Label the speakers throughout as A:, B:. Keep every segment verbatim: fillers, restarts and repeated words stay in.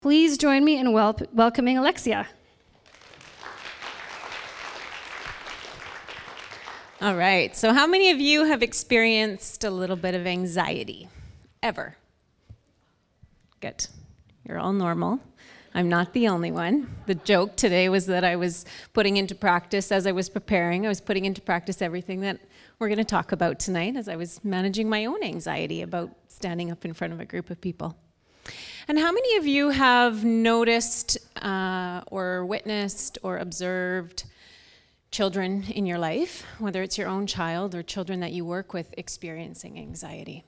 A: Please join me in wel- welcoming Alexia.
B: All right, so how many of you have experienced a little bit of anxiety? Ever? Good. You're all normal. I'm not the only one. The joke today was that I was putting into practice, as I was preparing, I was putting into practice everything that we're going to talk about tonight as I was managing my own anxiety about standing up in front of a group of people. And how many of you have noticed uh, or witnessed or observed children in your life, whether it's your own child or children that you work with, experiencing anxiety?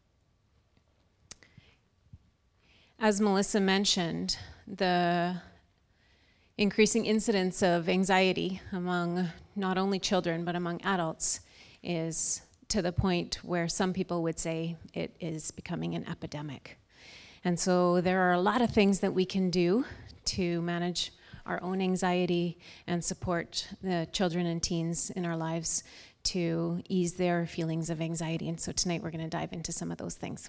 B: As Melissa mentioned, the increasing incidence of anxiety among not only children but among adults is to the point where some people would say it is becoming an epidemic. And so there are a lot of things that we can do to manage our own anxiety and support the children and teens in our lives to ease their feelings of anxiety. And so tonight we're going to dive into some of those things.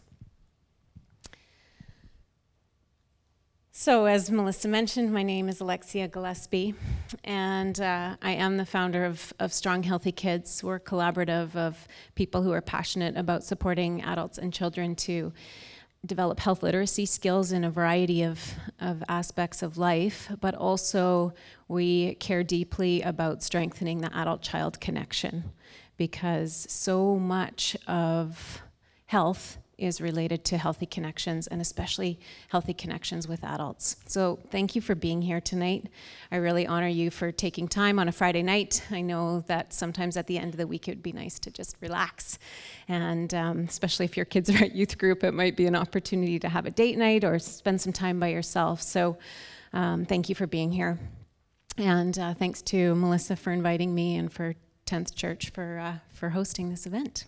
B: So as Melissa mentioned, my name is Alexia Gillespie, and uh, I am the founder of, of Strong Healthy Kids. We're a collaborative of people who are passionate about supporting adults and children to develop health literacy skills in a variety of, of aspects of life, but also we care deeply about strengthening the adult-child connection, because so much of health is related to healthy connections, and especially healthy connections with adults. So thank you for being here tonight. I really honor you for taking time on a Friday night. I know that sometimes at the end of the week it would be nice to just relax, and um, especially if your kids are at youth group, it might be an opportunity to have a date night or spend some time by yourself. So um, thank you for being here. And uh, thanks to Melissa for inviting me, and for tenth Church for, uh, for hosting this event.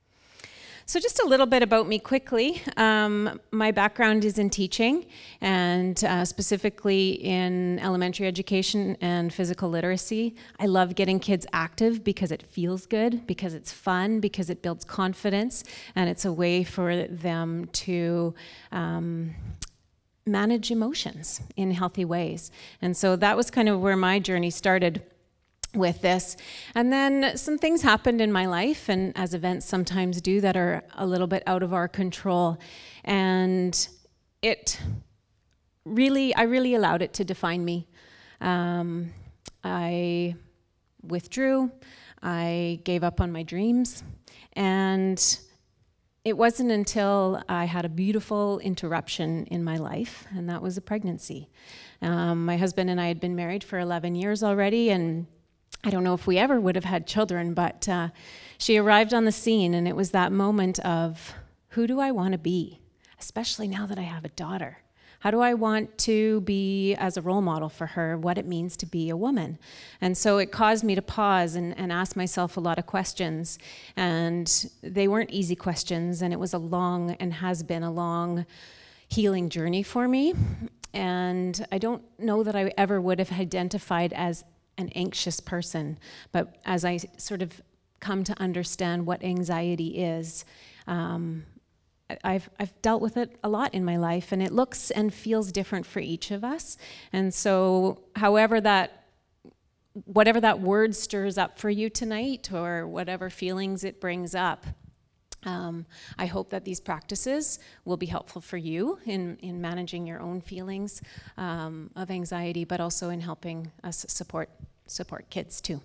B: So just a little bit about me quickly. Um, my background is in teaching, and uh, specifically in elementary education and physical literacy. I love getting kids active because it feels good, because it's fun, because it builds confidence, and it's a way for them to um, manage emotions in healthy ways. And so that was kind of where my journey started with this. And then some things happened in my life, and as events sometimes do, that are a little bit out of our control. And it really, I really allowed it to define me. Um, I withdrew, I gave up on my dreams, and it wasn't until I had a beautiful interruption in my life, and that was a pregnancy. Um, my husband and I had been married for eleven years already, and I don't know if we ever would have had children, but uh, she arrived on the scene, and it was that moment of, who do I want to be? Especially now that I have a daughter. How do I want to be as a role model for her, what it means to be a woman? And so it caused me to pause and, and ask myself a lot of questions. And they weren't easy questions, and it was a long, and has been a long, healing journey for me. And I don't know that I ever would have identified as an anxious person, but as I sort of come to understand what anxiety is, um, I've I've dealt with it a lot in my life, and it looks and feels different for each of us. And so, however that, whatever that word stirs up for you tonight, or whatever feelings it brings up, Um, I hope that these practices will be helpful for you in, in managing your own feelings um, of anxiety, but also in helping us support support kids too.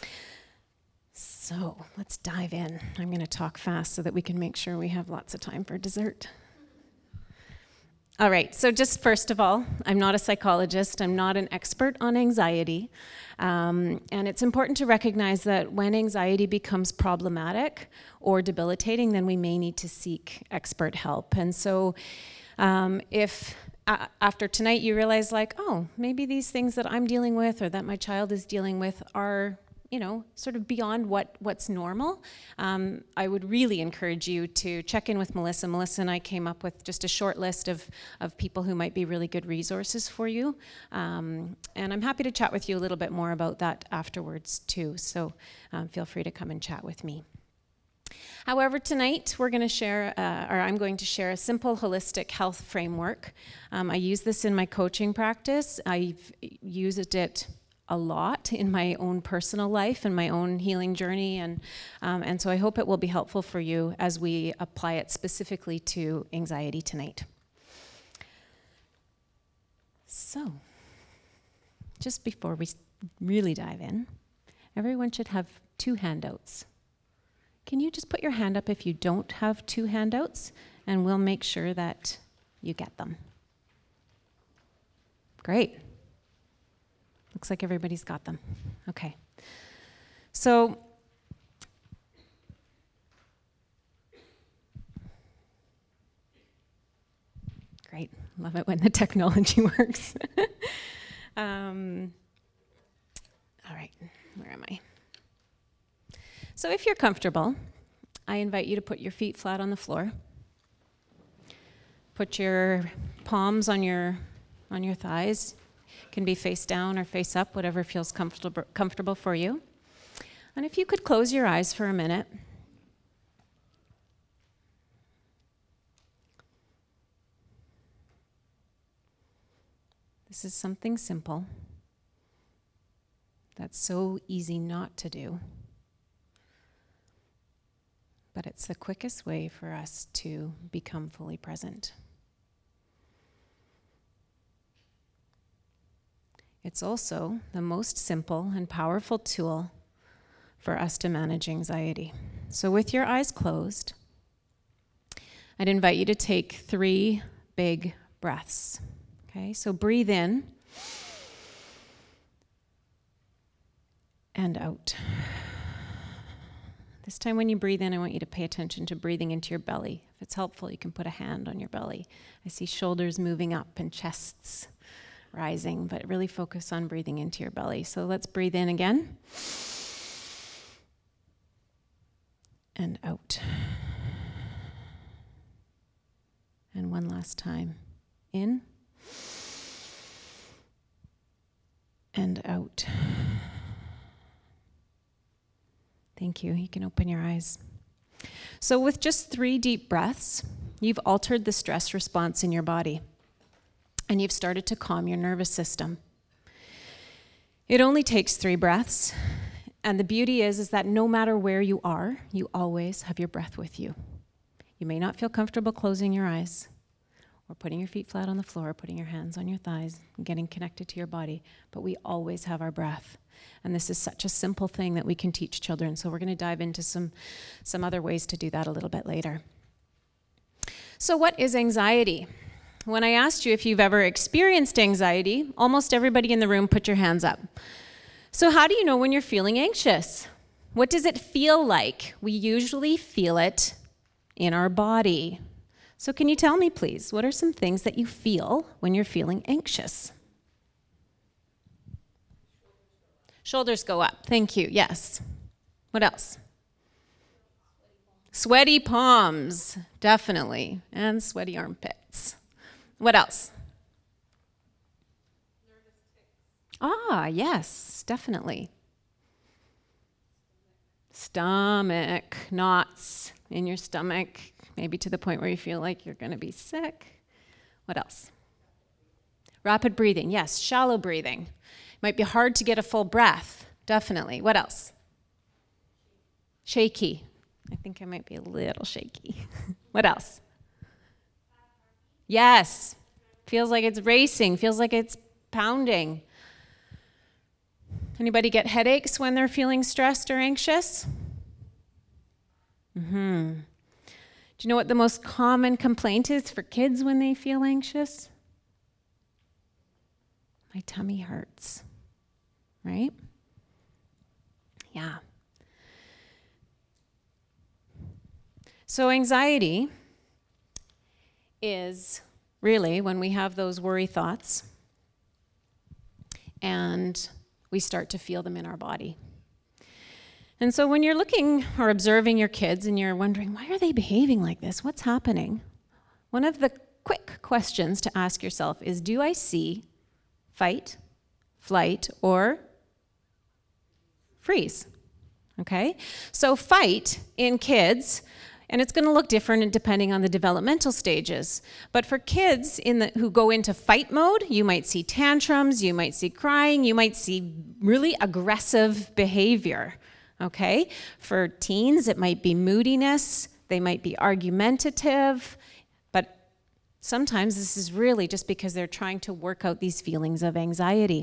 B: So let's dive in. I'm going to talk fast so that we can make sure we have lots of time for dessert. All right, so just first of all, I'm not a psychologist. I'm not an expert on anxiety. Um, and it's important to recognize that when anxiety becomes problematic or debilitating, then we may need to seek expert help. And so um, if a- after tonight you realize, like, oh, maybe these things that I'm dealing with or that my child is dealing with are, you know, sort of beyond what, what's normal, um, I would really encourage you to check in with Melissa. Melissa and I came up with just a short list of, of people who might be really good resources for you. Um, and I'm happy to chat with you a little bit more about that afterwards too. So um, feel free to come and chat with me. However, tonight we're going to share, uh, or I'm going to share a simple holistic health framework. Um, I use this in my coaching practice. I've used it a lot in my own personal life and my own healing journey, and um, and so I hope it will be helpful for you as we apply it specifically to anxiety tonight. So, just before we really dive in, everyone should have two handouts. Can you just put your hand up if you don't have two handouts, and we'll make sure that you get them. Great. Looks like everybody's got them. Okay. So, great. Love it when the technology works. um, all right. Where am I? So if you're comfortable, I invite you to put your feet flat on the floor. Put your palms on your on your thighs. Can be face down or face up, whatever feels comfortable comfortable for you. And if you could close your eyes for a minute. This is something simple that's so easy not to do. But it's the quickest way for us to become fully present. It's also the most simple and powerful tool for us to manage anxiety. So with your eyes closed, I'd invite you to take three big breaths. Okay, so breathe in and out. This time when you breathe in, I want you to pay attention to breathing into your belly. If it's helpful, you can put a hand on your belly. I see shoulders moving up and chests rising, but really focus on breathing into your belly. So let's breathe in again. And out. And one last time. In. And out. Thank you. You can open your eyes. So with just three deep breaths, you've altered the stress response in your body, and you've started to calm your nervous system. It only takes three breaths, and the beauty is, is that no matter where you are, you always have your breath with you. You may not feel comfortable closing your eyes, or putting your feet flat on the floor, or putting your hands on your thighs, and getting connected to your body, but we always have our breath. And this is such a simple thing that we can teach children. So we're going to dive into some, some other ways to do that a little bit later. So what is anxiety? When I asked you if you've ever experienced anxiety, almost everybody in the room put your hands up. So how do you know when you're feeling anxious? What does it feel like? We usually feel it in our body. So can you tell me, please, what are some things that you feel when you're feeling anxious? Shoulders go up. Thank you. Yes. What else? Sweaty palms, definitely. And sweaty armpits. What else? Ah, yes, definitely. Stomach, knots in your stomach, maybe to the point where you feel like you're going to be sick. What else? Rapid breathing. Yes, shallow breathing. Might be hard to get a full breath, definitely. What else? Shaky. I think I might be a little shaky. What else? Yes. Feels like it's racing, feels like it's pounding. Anybody get headaches when they're feeling stressed or anxious? Mm-hmm. Do you know what the most common complaint is for kids when they feel anxious? My tummy hurts. Right? Yeah. So anxiety is really when we have those worry thoughts and we start to feel them in our body. And so when you're looking or observing your kids and you're wondering, why are they behaving like this? What's happening? One of the quick questions to ask yourself is, do I see fight, flight, or freeze? okay? So fight in kids, and it's going to look different depending on the developmental stages. But for kids in the, who go into fight mode, you might see tantrums, you might see crying, you might see really aggressive behavior, okay? For teens, it might be moodiness, they might be argumentative, but sometimes this is really just because they're trying to work out these feelings of anxiety.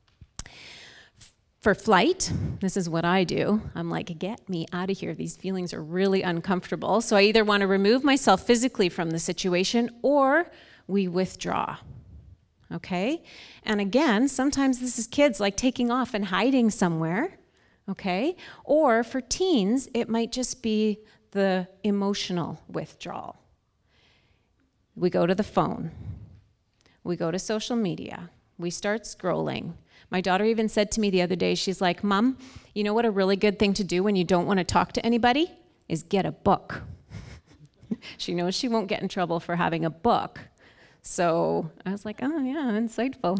B: For flight, this is what I do. I'm like, get me out of here. These feelings are really uncomfortable. So I either want to remove myself physically from the situation or we withdraw, okay? And again, sometimes this is kids like taking off and hiding somewhere, okay? Or for teens, it might just be the emotional withdrawal. We go to the phone. We go to social media. We start scrolling. My daughter even said to me the other day, she's like, Mom, you know what a really good thing to do when you don't want to talk to anybody? Is get a book. She knows she won't get in trouble for having a book. So I was like, oh yeah, insightful.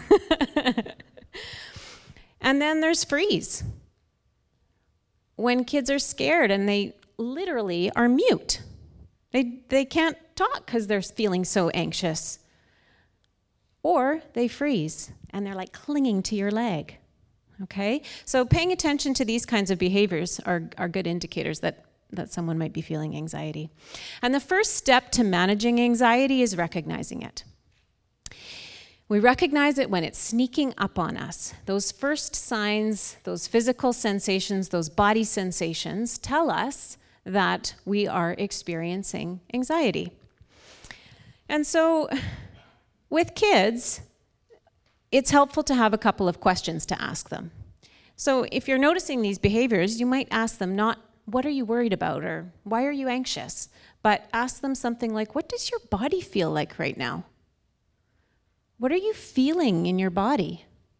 B: And then there's freeze. When kids are scared and they literally are mute. They, they can't talk because they're feeling so anxious. Or they freeze and they're like clinging to your leg, okay? So paying attention to these kinds of behaviors are, are good indicators that, that someone might be feeling anxiety. And the first step to managing anxiety is recognizing it. We recognize it when it's sneaking up on us. Those first signs, those physical sensations, those body sensations tell us that we are experiencing anxiety. And so with kids, it's helpful to have a couple of questions to ask them. So if you're noticing these behaviors, you might ask them not, what are you worried about, or why are you anxious? But ask them something like, what does your body feel like right now? What are you feeling in your body?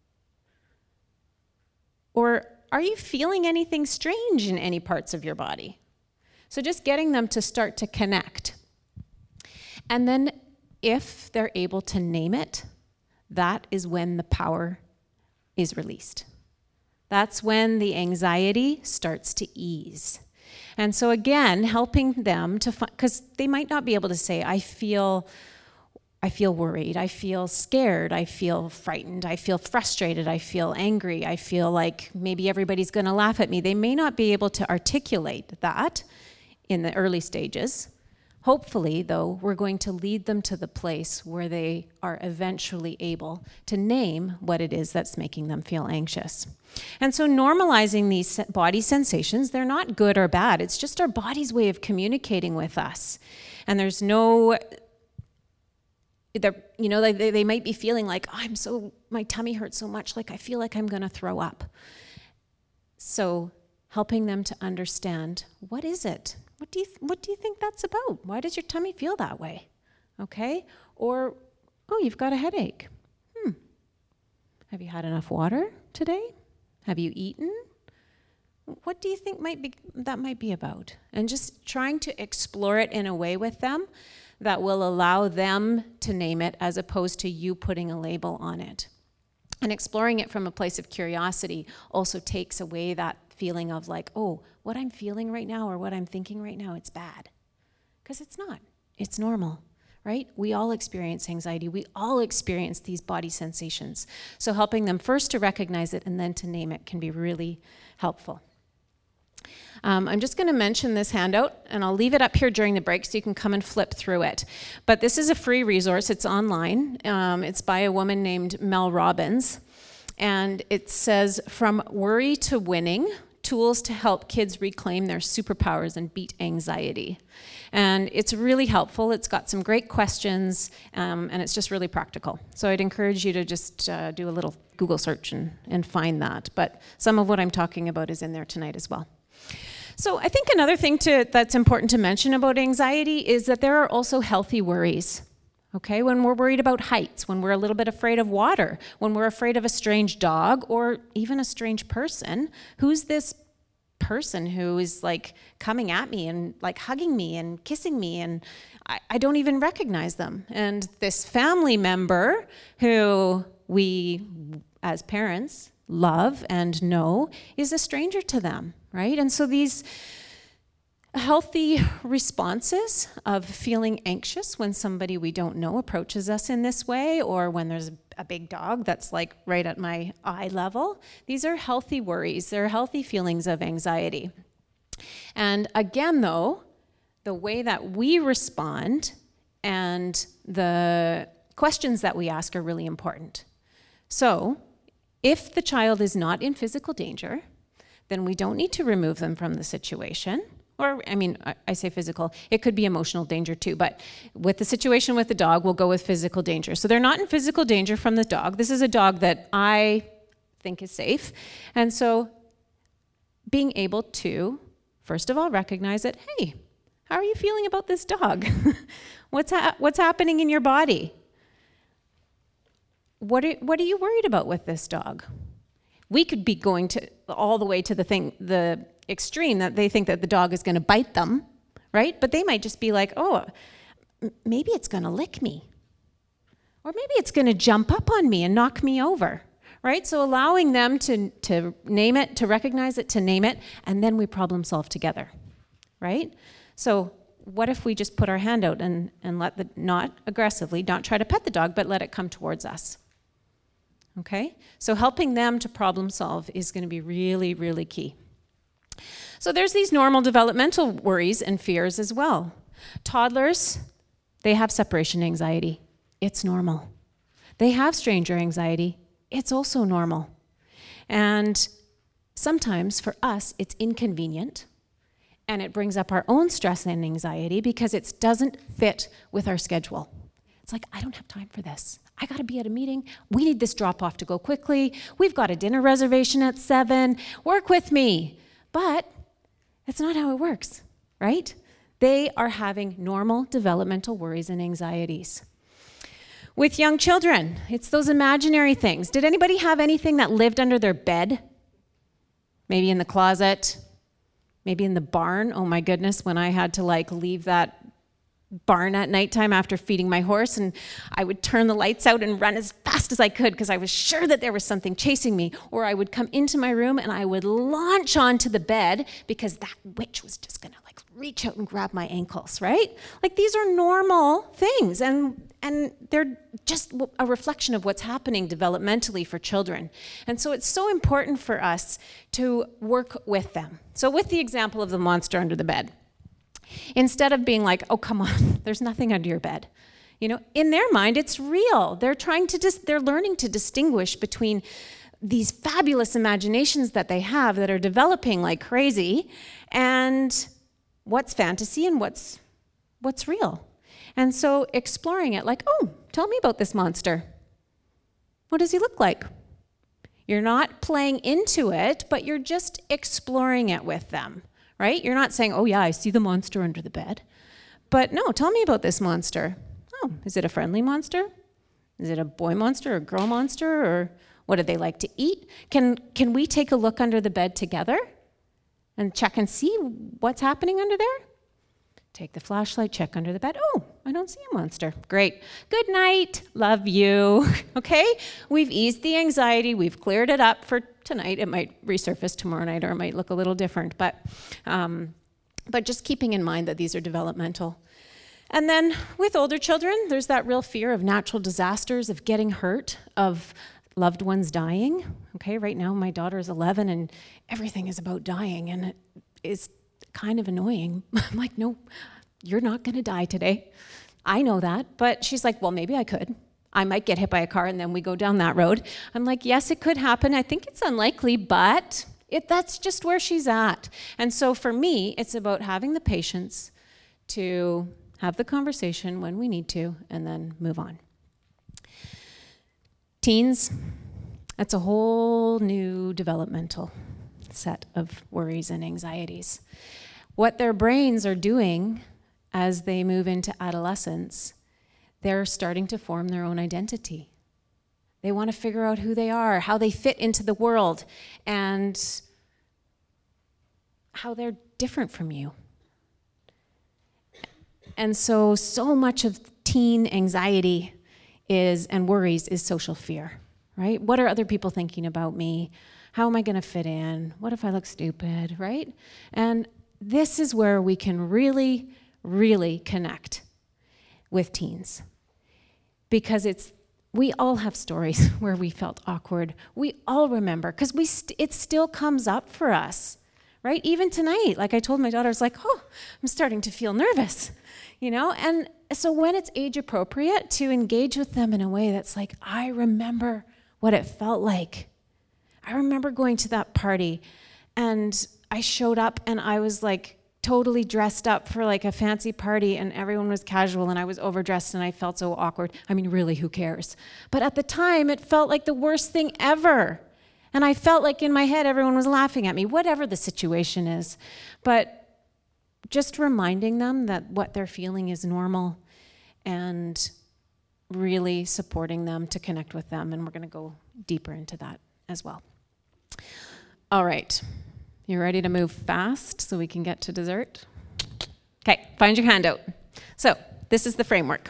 B: Or are you feeling anything strange in any parts of your body? So just getting them to start to connect. And then if they're able to name it, that is when the power is released. That's when the anxiety starts to ease. And so again, helping them to find, because they might not be able to say, I feel, I feel worried, I feel scared, I feel frightened, I feel frustrated, I feel angry, I feel like maybe everybody's going to laugh at me. They may not be able to articulate that in the early stages. Hopefully, though, we're going to lead them to the place where they are eventually able to name what it is that's making them feel anxious. And so normalizing these body sensations, they're not good or bad. It's just our body's way of communicating with us. And there's no, they're, you know, they, they might be feeling like, oh, I'm so, my tummy hurts so much, like I feel like I'm going to throw up. So helping them to understand, what is it? What do you th- what do you think that's about? Why does your tummy feel that way? Okay? Or, oh, you've got a headache. Hmm. Have you had enough water today? Have you eaten? What do you think might be that might be about? And just trying to explore it in a way with them that will allow them to name it as opposed to you putting a label on it. And exploring it from a place of curiosity also takes away that feeling of like, oh, what I'm feeling right now or what I'm thinking right now, it's bad. Because it's not. It's normal, right? We all experience anxiety. We all experience these body sensations. So helping them first to recognize it and then to name it can be really helpful. Um, I'm just going to mention this handout, and I'll leave it up here during the break so you can come and flip through it. But this is a free resource. It's online. Um, it's by a woman named Mel Robbins. And it says, From Worry to Winning, Tools to Help Kids Reclaim Their Superpowers and Beat Anxiety. And it's really helpful. It's got some great questions, um, and it's just really practical. So I'd encourage you to just uh, do a little Google search and, and find that. But some of what I'm talking about is in there tonight as well. So I think another thing to, that's important to mention about anxiety is that there are also healthy worries. Okay, when we're worried about heights, when we're a little bit afraid of water, when we're afraid of a strange dog or even a strange person, who's this person who is like coming at me and like hugging me and kissing me, and I, I don't even recognize them. And this family member who we, as parents, love and know is a stranger to them, right? And so these healthy responses of feeling anxious when somebody we don't know approaches us in this way, or when there's a big dog that's like right at my eye level, these are healthy worries. They're healthy feelings of anxiety. And again, though, the way that we respond and the questions that we ask are really important. So, if the child is not in physical danger, then we don't need to remove them from the situation. Or, I mean, I, I say physical. It could be emotional danger too, but with the situation with the dog, we'll go with physical danger. So they're not in physical danger from the dog. This is a dog that I think is safe. And so being able to, first of all, recognize that, hey, how are you feeling about this dog? what's, ha- what's happening in your body? What are, what are you worried about with this dog? We could be going to all the way to the thing, the extreme that they think that the dog is going to bite them, right? But they might just be like, oh, m- maybe it's going to lick me. Or maybe it's going to jump up on me and knock me over, right? So allowing them to, to name it, to recognize it, to name it, and then we problem solve together, right? So what if we just put our hand out and, and let the, not aggressively, not try to pet the dog, but let it come towards us? Okay? So helping them to problem solve is going to be really, really key. So there's these normal developmental worries and fears as well. Toddlers, they have separation anxiety. It's normal. They have stranger anxiety. It's also normal. And sometimes for us, it's inconvenient, and it brings up our own stress and anxiety because it doesn't fit with our schedule. It's like, I don't have time for this. I got to be at a meeting. We need this drop-off to go quickly. We've got a dinner reservation at seven. Work with me. But it's not how it works, right? They are having normal developmental worries and anxieties. With young children, it's those imaginary things. Did anybody have anything that lived under their bed? Maybe in the closet, maybe in the barn. Oh my goodness, when I had to like leave that barn at nighttime after feeding my horse, and I would turn the lights out and run as fast as I could because I was sure that there was something chasing me. Or I would come into my room and I would launch onto the bed because that witch was just gonna like reach out and grab my ankles, right? Like these are normal things, and and they're just a reflection of what's happening developmentally for children. And so it's so important for us to work with them. So with the example of the monster under the bed, instead of being like, oh, come on, there's nothing under your bed. You know, in their mind, it's real. They're trying to dis- they're learning to distinguish between these fabulous imaginations that they have that are developing like crazy, and what's fantasy and what's what's real. And so exploring it like, oh, tell me about this monster. What does he look like? You're not playing into it, but you're just exploring it with them. Right? You're not saying, oh yeah, I see the monster under the bed. But no, tell me about this monster. Oh, is it a friendly monster? Is it a boy monster or a girl monster? Or what do they like to eat? Can can we take a look under the bed together and check and see what's happening under there? Take the flashlight, check under the bed. Oh, I don't see a monster. Great. Good night. Love you. Okay? We've eased the anxiety. We've cleared it up for tonight. It might resurface tomorrow night, or it might look a little different. But, um, but just keeping in mind that these are developmental. And then with older children, there's that real fear of natural disasters, of getting hurt, of loved ones dying. Okay, right now my daughter is eleven and everything is about dying, and it is kind of annoying. I'm like, no, you're not going to die today. I know that, but she's like, well, maybe I could. I might get hit by a car, and then we go down that road. I'm like, yes, it could happen. I think it's unlikely, but it, that's just where she's at. And so for me, it's about having the patience to have the conversation when we need to, and then move on. Teens, that's a whole new developmental set of worries and anxieties. What their brains are doing as they move into adolescence, they're starting to form their own identity. They want to figure out who they are, how they fit into the world, and how they're different from you. And so, so much of teen anxiety is and worries is social fear, right? What are other people thinking about me? How am I going to fit in? What if I look stupid, right? And this is where we can really, really connect with teens, because it's we all have stories where we felt awkward. We all remember, because we st- it still comes up for us, right? Even tonight, like I told my daughter, I was like, oh, I'm starting to feel nervous, you know? And so when it's age appropriate, to engage with them in a way that's like, I remember what it felt like. I remember going to that party and I showed up and I was like totally dressed up for like a fancy party and everyone was casual and I was overdressed and I felt so awkward. I mean, really, who cares? But at the time, it felt like the worst thing ever. And I felt like in my head, everyone was laughing at me, whatever the situation is. But just reminding them that what they're feeling is normal and really supporting them to connect with them. And we're going to go deeper into that as well. All right. You ready to move fast so we can get to dessert? Okay, find your handout. So this is the framework.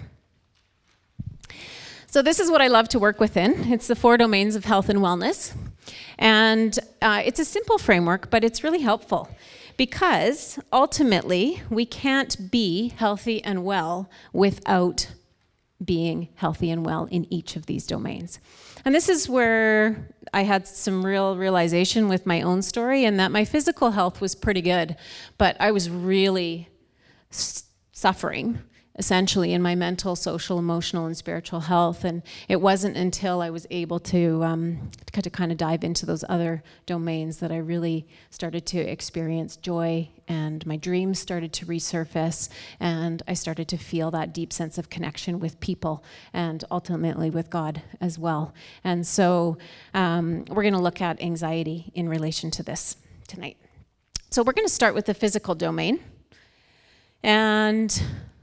B: So this is what I love to work within. It's the four domains of health and wellness. And uh, it's a simple framework, but it's really helpful because ultimately we can't be healthy and well without being healthy and well in each of these domains. And this is where I had some real realization with my own story, and that my physical health was pretty good, but I was really s- suffering essentially in my mental, social, emotional, and spiritual health. And it wasn't until I was able to, um, to, to kind of dive into those other domains that I really started to experience joy, and my dreams started to resurface, and I started to feel that deep sense of connection with people and ultimately with God as well. And so um, we're going to look at anxiety in relation to this tonight. So we're going to start with the physical domain. And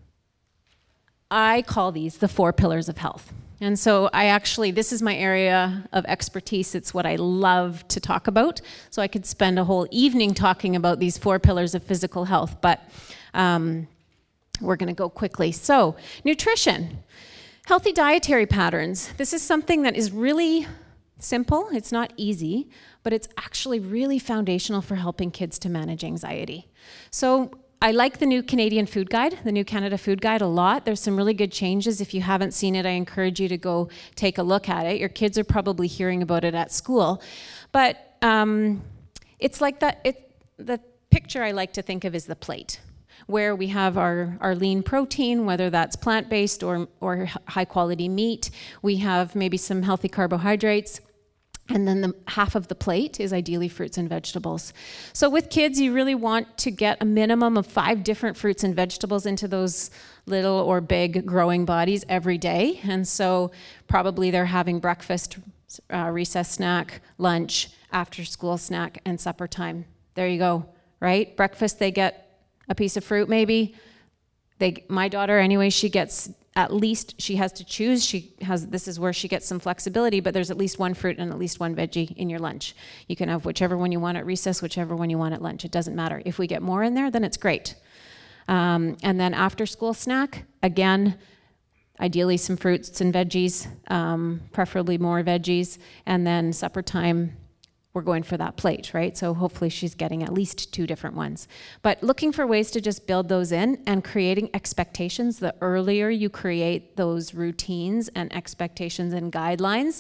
B: I call these the four pillars of health. And so I actually, this is my area of expertise. It's what I love to talk about. So I could spend a whole evening talking about these four pillars of physical health, but um, we're going to go quickly. So nutrition, healthy dietary patterns. This is something that is really simple. It's not easy, but it's actually really foundational for helping kids to manage anxiety. So I like the new Canadian Food Guide, the new Canada Food Guide a lot. There's some really good changes. If you haven't seen it, I encourage you to go take a look at it. Your kids are probably hearing about it at school. But um, it's like that, it, the picture I like to think of is the plate, where we have our, our lean protein, whether that's plant-based or, or high-quality meat. We have maybe some healthy carbohydrates. And then the half of the plate is ideally fruits and vegetables. So with kids, you really want to get a minimum of five different fruits and vegetables into those little or big growing bodies every day. And so probably they're having breakfast, uh, recess snack, lunch, after school snack, and supper time. There you go, right? Breakfast, they get a piece of fruit maybe. They, my daughter anyway, she gets at least, she has to choose. She has, this is where she gets some flexibility, but there's at least one fruit and at least one veggie in your lunch. You can have whichever one you want at recess, whichever one you want at lunch. It doesn't matter. If we get more in there, then it's great. Um, and then after school snack, again, ideally some fruits and veggies, um, preferably more veggies. And then supper time, we're going for that plate, right? So hopefully she's getting at least two different ones. But looking for ways to just build those in and creating expectations. The earlier you create those routines and expectations and guidelines,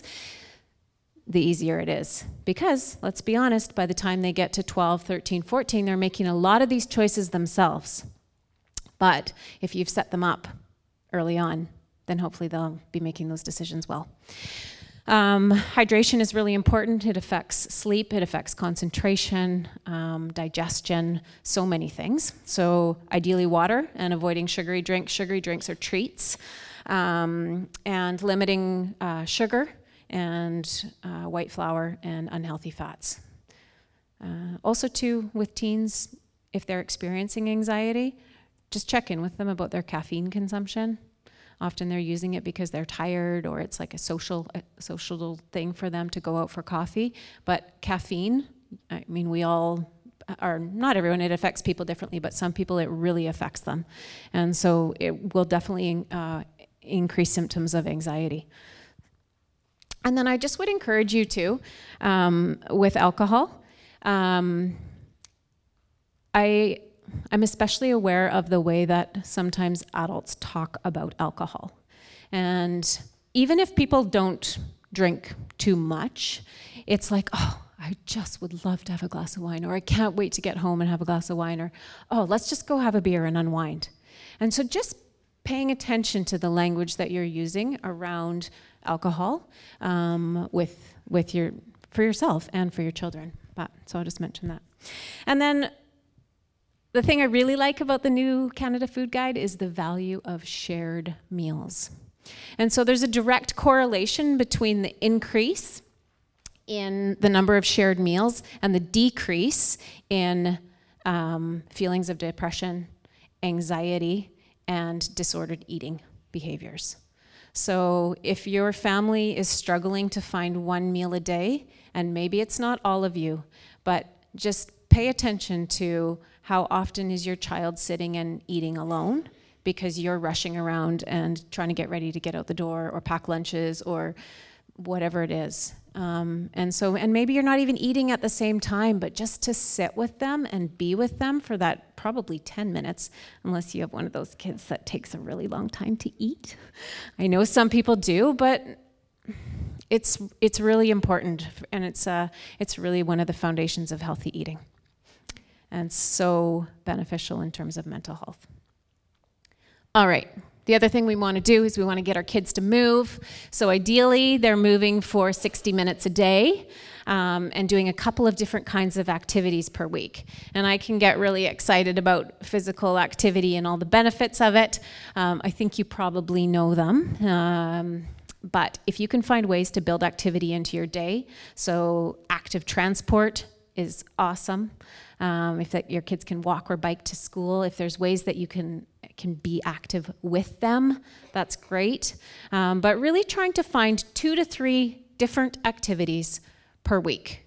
B: the easier it is. Because, let's be honest, by the time they get to twelve, thirteen, fourteen, they're making a lot of these choices themselves. But if you've set them up early on, then hopefully they'll be making those decisions well. Um, hydration is really important. It affects sleep, it affects concentration, um, digestion, so many things. So ideally water and avoiding sugary drinks. Sugary drinks are treats. Um, and limiting uh, sugar and uh, white flour and unhealthy fats. Uh, also too, with teens, if they're experiencing anxiety, just check in with them about their caffeine consumption. Often they're using it because they're tired or it's like a social a social thing for them to go out for coffee. But caffeine, I mean, we all are, not everyone, it affects people differently, but some people it really affects them. And so it will definitely uh, increase symptoms of anxiety. And then I just would encourage you to, um, with alcohol, um, I, I'm especially aware of the way that sometimes adults talk about alcohol. And even if people don't drink too much, it's like, oh, I just would love to have a glass of wine, or I can't wait to get home and have a glass of wine, or, oh, let's just go have a beer and unwind. And so just paying attention to the language that you're using around alcohol um, with with your for yourself and for your children. But so I'll just mention that. And then the thing I really like about the new Canada Food Guide is the value of shared meals. And so there's a direct correlation between the increase in the number of shared meals and the decrease in um, feelings of depression, anxiety, and disordered eating behaviors. So if your family is struggling to find one meal a day, and maybe it's not all of you, but just pay attention to how often is your child sitting and eating alone because you're rushing around and trying to get ready to get out the door or pack lunches or whatever it is. Um, and so, and maybe you're not even eating at the same time, but just to sit with them and be with them for that probably ten minutes, unless you have one of those kids that takes a really long time to eat. I know some people do, but it's it's really important, and it's uh, it's really one of the foundations of healthy eating, and so beneficial in terms of mental health. All right. The other thing we want to do is we want to get our kids to move. So ideally, they're moving for sixty minutes a day um, and doing a couple of different kinds of activities per week. And I can get really excited about physical activity and all the benefits of it. Um, I think you probably know them. Um, but if you can find ways to build activity into your day, so active transport is awesome. Um, if that, your kids can walk or bike to school, if there's ways that you can can be active with them, that's great. Um, but really trying to find two to three different activities per week.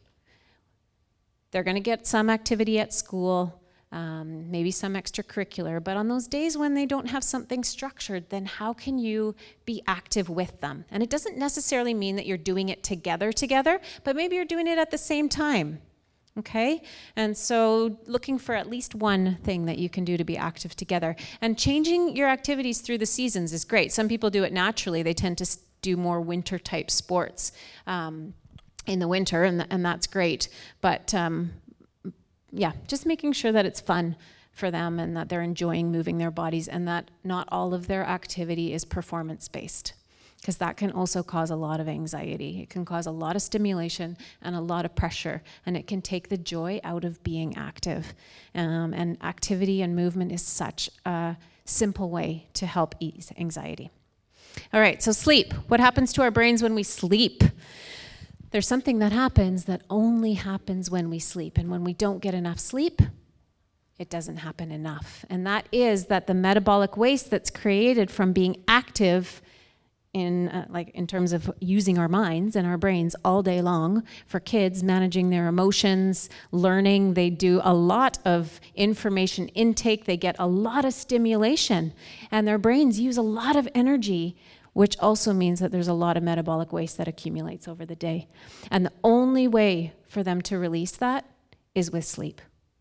B: They're going to get some activity at school, um, maybe some extracurricular, but on those days when they don't have something structured, then how can you be active with them? And it doesn't necessarily mean that you're doing it together together, but maybe you're doing it at the same time. Okay, and so looking for at least one thing that you can do to be active together. And changing your activities through the seasons is great. Some people do it naturally. They tend to do more winter type sports um, in the winter, and, th- and that's great. But um, yeah, just making sure that it's fun for them and that they're enjoying moving their bodies and that not all of their activity is performance-based, because that can also cause a lot of anxiety. It can cause a lot of stimulation and a lot of pressure, and it can take the joy out of being active. Um, and activity and movement is such a simple way to help ease anxiety. All right, so sleep. What happens to our brains when we sleep? There's something that happens that only happens when we sleep, and when we don't get enough sleep, it doesn't happen enough. And that is that the metabolic waste that's created from being active in uh, like in terms of using our minds and our brains all day long, for kids managing their emotions, learning, they do a lot of information intake, they get a lot of stimulation, and their brains use a lot of energy, which also means that there's a lot of metabolic waste that accumulates over the day. And the only way for them to release that is with sleep.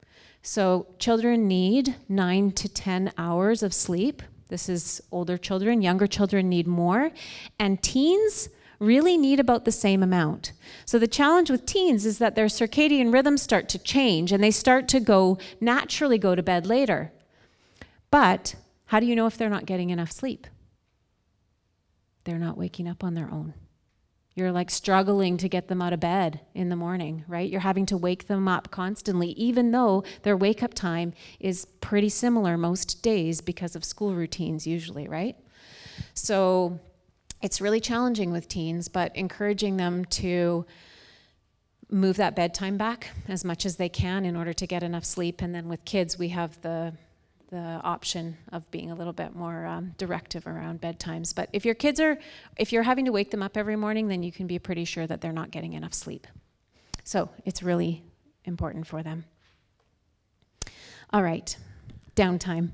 B: So children need nine to ten hours of sleep. This is older children. Younger children need more. And teens really need about the same amount. So the challenge with teens is that their circadian rhythms start to change and they start to go, naturally go to bed later. But how do you know if they're not getting enough sleep? They're not waking up on their own. You're like struggling to get them out of bed in the morning, right? You're having to wake them up constantly, even though their wake up time is pretty similar most days because of school routines usually, right? So it's really challenging with teens, but encouraging them to move that bedtime back as much as they can in order to get enough sleep. And then with kids, we have the the option of being a little bit more um, directive around bedtimes. But if your kids are, if you're having to wake them up every morning, then you can be pretty sure that they're not getting enough sleep. So it's really important for them. All right, downtime.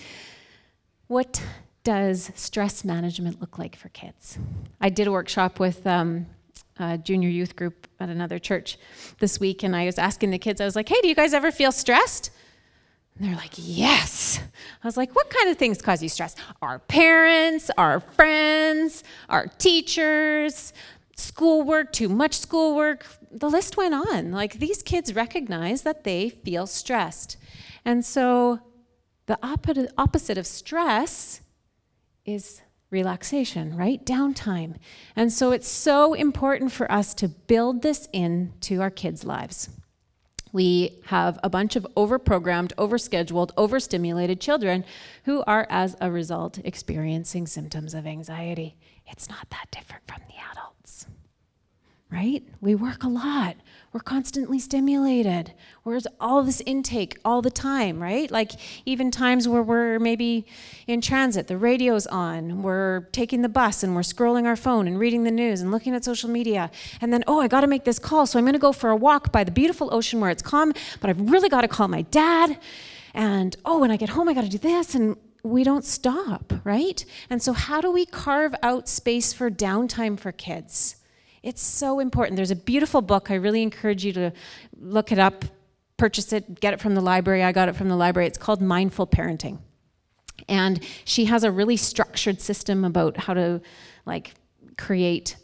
B: What does stress management look like for kids? I did a workshop with um, a junior youth group at another church this week, and I was asking the kids, I was like, hey, do you guys ever feel stressed? And they're like, yes. I was like, what kind of things cause you stress? Our parents, our friends, our teachers, schoolwork, too much schoolwork. The list went on. Like, these kids recognize that they feel stressed. And so the opposite of stress is relaxation, right? Downtime. And so it's so important for us to build this into our kids' lives. We have a bunch of overprogrammed, overscheduled, overstimulated children who are, as a result, experiencing symptoms of anxiety. It's not that different from the adults, right? We work a lot. We're constantly stimulated. Where's all this intake all the time, right? Like, even times where we're maybe in transit, the radio's on, we're taking the bus and we're scrolling our phone and reading the news and looking at social media. And then, oh, I got to make this call, so I'm going to go for a walk by the beautiful ocean where it's calm, but I've really got to call my dad. And, oh, when I get home, I got to do this. And we don't stop, right? And so how do we carve out space for downtime for kids? It's so important. There's a beautiful book. I really encourage you to look it up, purchase it, get it from the library. I got it from the library. It's called Mindful Parenting. And she has a really structured system about how to, like, create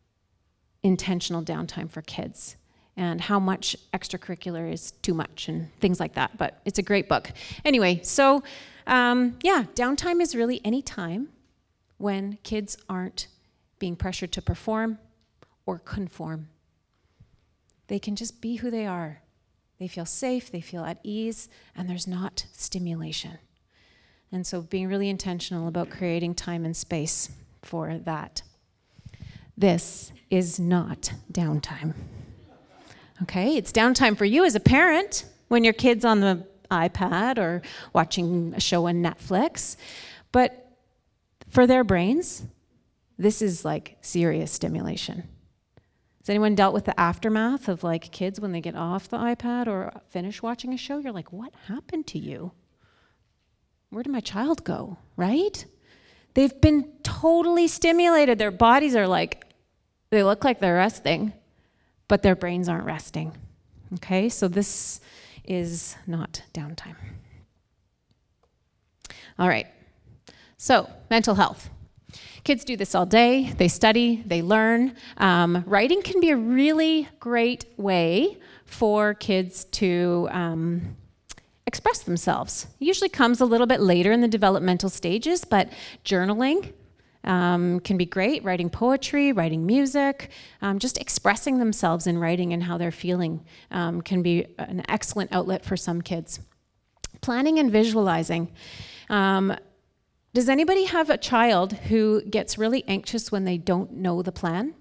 B: intentional downtime for kids and how much extracurricular is too much and things like that. But it's a great book. Anyway, so um, yeah, downtime is really any time when kids aren't being pressured to perform or conform. They can just be who they are. They feel safe, they feel at ease, and there's not stimulation. And so being really intentional about creating time and space for that. This is not downtime. Okay, it's downtime for you as a parent when your kid's on the iPad or watching a show on Netflix. But for their brains, this is like serious stimulation. Has anyone dealt with the aftermath of, like, kids when they get off the iPad or finish watching a show? You're like, what happened to you? Where did my child go, right? They've been totally stimulated. Their bodies are like, they look like they're resting, but their brains aren't resting. Okay, so this is not downtime. All right, so mental health. Kids do this all day. They study, they learn. Um, writing can be a really great way for kids to um, express themselves. It usually comes a little bit later in the developmental stages, but journaling um, can be great. Writing poetry, writing music, um, just expressing themselves in writing and how they're feeling um, can be an excellent outlet for some kids. Planning and visualizing. Um, Does anybody have a child who gets really anxious when they don't know the plan?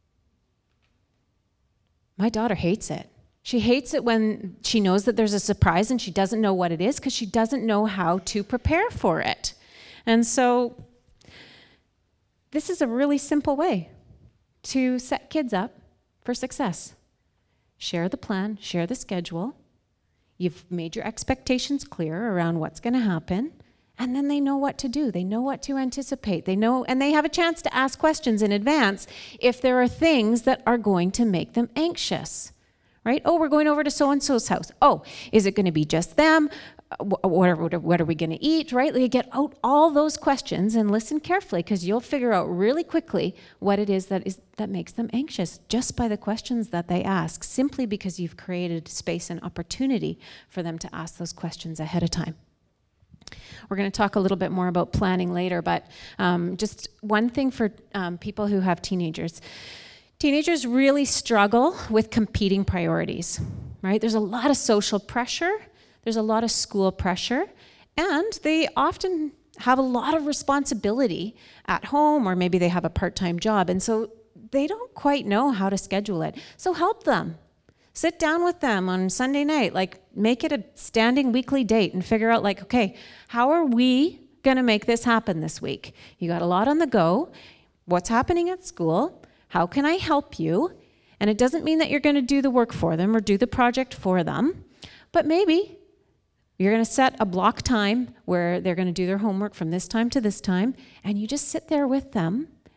B: My daughter hates it. She hates it when she knows that there's a surprise and she doesn't know what it is because she doesn't know how to prepare for it. And so this is a really simple way to set kids up for success. Share the plan, share the schedule. You've made your expectations clear around what's going to happen. And then they know what to do. They know what to anticipate. They know, and they have a chance to ask questions in advance if there are things that are going to make them anxious, right? Oh, we're going over to so-and-so's house. Oh, is it going to be just them? What are, what are we going to eat, right? You get out all those questions and listen carefully because you'll figure out really quickly what it is that is that makes them anxious just by the questions that they ask, simply because you've created space and opportunity for them to ask those questions ahead of time. We're going to talk a little bit more about planning later, but um, just one thing for um, people who have teenagers. Teenagers really struggle with competing priorities, right? There's a lot of social pressure, there's a lot of school pressure, and they often have a lot of responsibility at home, or maybe they have a part-time job, and so they don't quite know how to schedule it. So help them. Sit down with them on Sunday night, like make it a standing weekly date and figure out, like, okay, how are we going to make this happen this week? You got a lot on the go. What's happening at school? How can I help you? And it doesn't mean that you're going to do the work for them or do the project for them, but maybe you're going to set a block time where they're going to do their homework from this time to this time, and you just sit there with them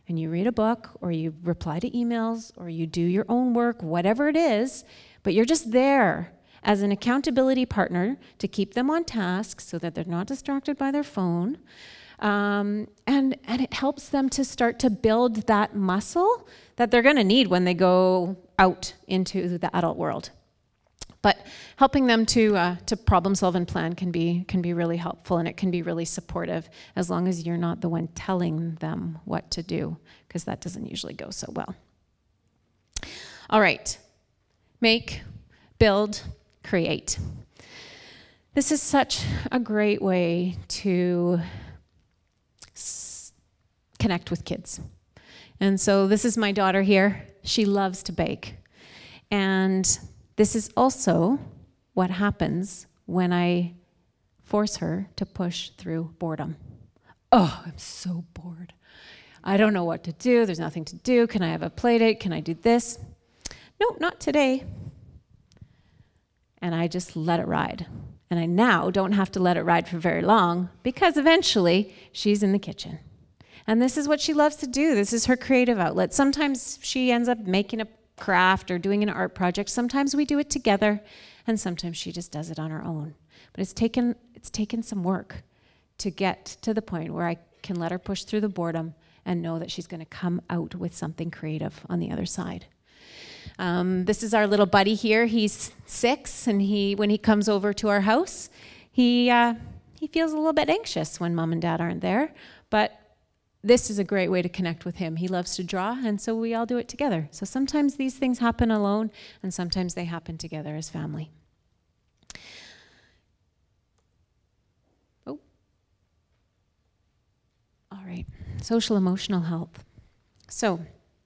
B: and you read a book, or you reply to emails, or you do your own work, whatever it is, but you're just there as an accountability partner to keep them on task so that they're not distracted by their phone. Um, and, and it helps them to start to build that muscle that they're going to need when they go out into the adult world. But helping them to uh, to problem solve and plan can be can be really helpful, and it can be really supportive as long as you're not the one telling them what to do, because that doesn't usually go so well. All right, make, build, create. This is such a great way to s- connect with kids. And so this is my daughter here. She loves to bake. And this is also what happens when I force her to push through boredom. Oh, I'm so bored. I don't know what to do. There's nothing to do. Can I have a play date? Can I do this? No, not today. And I just let it ride. And I now don't have to let it ride for very long, because eventually she's in the kitchen. And this is what she loves to do. This is her creative outlet. Sometimes she ends up making a craft or doing an art project. Sometimes we do it together, and sometimes she just does it on her own. But it's taken it's taken some work to get to the point where I can let her push through the boredom and know that she's going to come out with something creative on the other side. Um, this is our little buddy here. He's six, and he when he comes over to our house, he uh, he feels a little bit anxious when mom and dad aren't there, but this is a great way to connect with him. He loves to draw, and so we all do it together. So sometimes these things happen alone, and sometimes they happen together as family. Oh. All right. Social emotional health. So,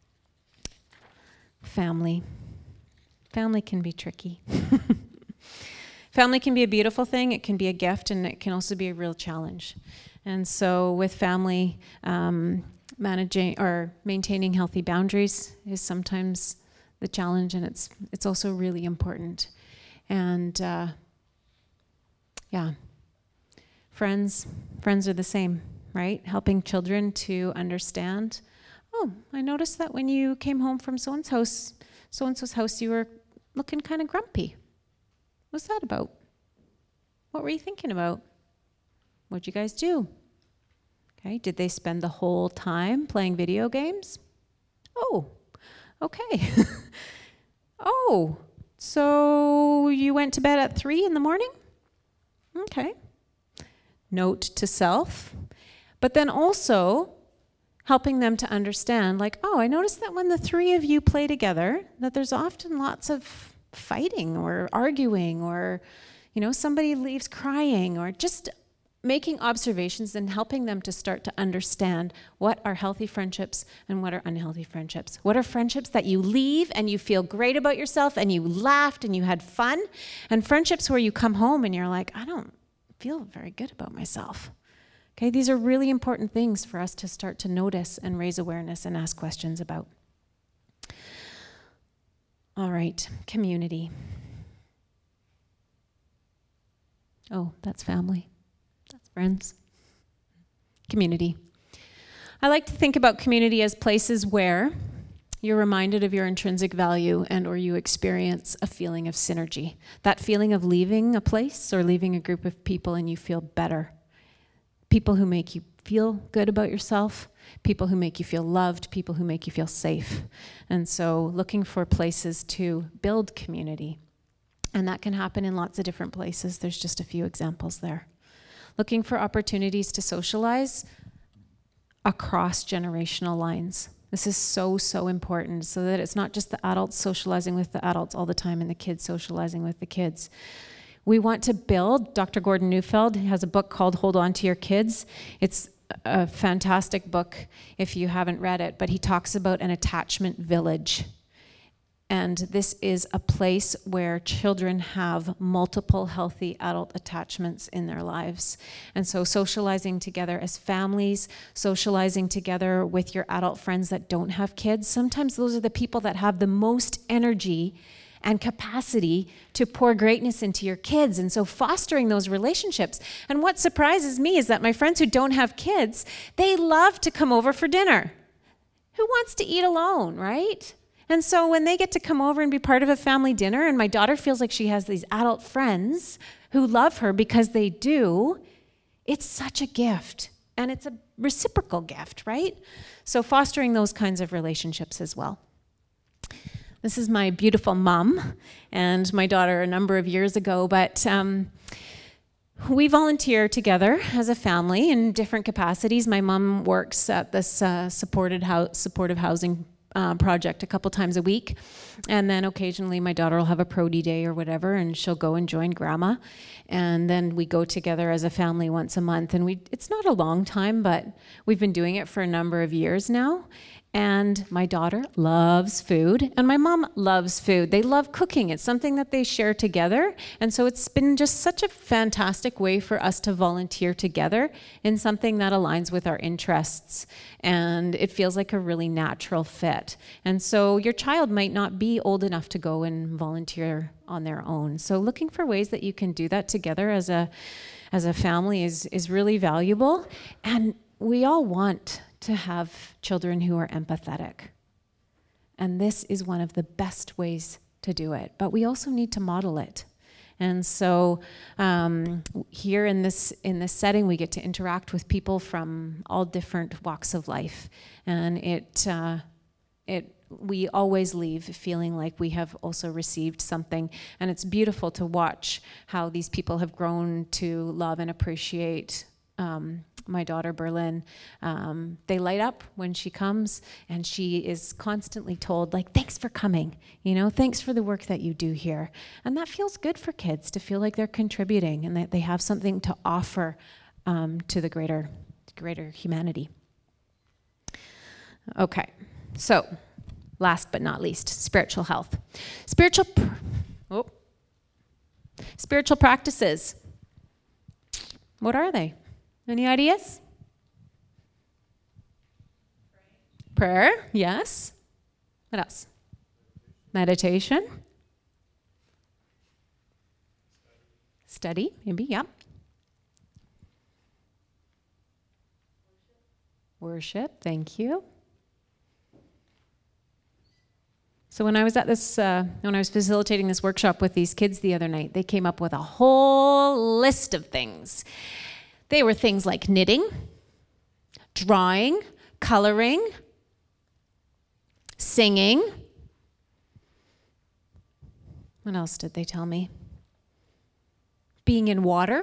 B: family. Family can be tricky. Family can be a beautiful thing. It can be a gift, and it can also be a real challenge. And so with family, um, managing or maintaining healthy boundaries is sometimes the challenge, and it's it's also really important. And uh, yeah, friends, friends are the same, right? Helping children to understand, oh, I noticed that when you came home from so-and-so's house, so-and-so's house, you were looking kind of grumpy. What's that about? What were you thinking about? What'd you guys do? Okay, did they spend the whole time playing video games? Oh, okay. Oh, so you went to bed at three in the morning? Okay. Note to self. But then also helping them to understand, like, oh, I noticed that when the three of you play together, that there's often lots of fighting or arguing, or, you know, somebody leaves crying, or just making observations and helping them to start to understand what are healthy friendships and what are unhealthy friendships. What are friendships that you leave and you feel great about yourself and you laughed and you had fun, and friendships where you come home and you're like, I don't feel very good about myself. Okay, these are really important things for us to start to notice and raise awareness and ask questions about. All right, community. Oh, that's family. That's friends. Community. I like to think about community as places where you're reminded of your intrinsic value and or you experience a feeling of synergy. That feeling of leaving a place or leaving a group of people and you feel better. People who make you feel good about yourself, people who make you feel loved, people who make you feel safe. And so looking for places to build community. And that can happen in lots of different places. There's just a few examples there. Looking for opportunities to socialize across generational lines. This is so, so important, so that it's not just the adults socializing with the adults all the time and the kids socializing with the kids. We want to build, Doctor Gordon Neufeld has a book called Hold On to Your Kids. It's a fantastic book if you haven't read it, but he talks about an attachment village. And this is a place where children have multiple healthy adult attachments in their lives. And so socializing together as families, socializing together with your adult friends that don't have kids, sometimes those are the people that have the most energy and capacity to pour greatness into your kids. And so fostering those relationships. And what surprises me is that my friends who don't have kids, they love to come over for dinner. Who wants to eat alone, right? And so when they get to come over and be part of a family dinner, and my daughter feels like she has these adult friends who love her because they do, it's such a gift. And it's a reciprocal gift, right? So fostering those kinds of relationships as well. This is my beautiful mom and my daughter a number of years ago, but um, we volunteer together as a family in different capacities. My mom works at this uh, supported house, supportive housing uh, project a couple times a week, and then occasionally my daughter will have a Prody day or whatever, and she'll go and join grandma, and then we go together as a family once a month. And we it's not a long time, but we've been doing it for a number of years now. And my daughter loves food, and my mom loves food. They love cooking. It's something that they share together. And so it's been just such a fantastic way for us to volunteer together in something that aligns with our interests. And it feels like a really natural fit. And so your child might not be old enough to go and volunteer on their own. So looking for ways that you can do that together as a, as a family is, is really valuable. And we all want to have children who are empathetic. And this is one of the best ways to do it. But we also need to model it. And so um, here in this in this setting, we get to interact with people from all different walks of life. And it uh, it we always leave feeling like we have also received something. And it's beautiful to watch how these people have grown to love and appreciate um, my daughter, Berlin. Um, they light up when she comes, and she is constantly told, like, thanks for coming, you know, thanks for the work that you do here. And that feels good for kids, to feel like they're contributing and that they have something to offer um, to the greater, greater humanity. Okay, so last but not least, spiritual health. Spiritual, pr- oh, spiritual practices. What are they? Any ideas? Prayer, yes. What else? Meditation. Study, maybe, yeah. Worship, thank you. So when I was at this, uh, when I was facilitating this workshop with these kids the other night, they came up with a whole list of things. They were things like knitting, drawing, coloring, singing. What else did they tell me? Being in water.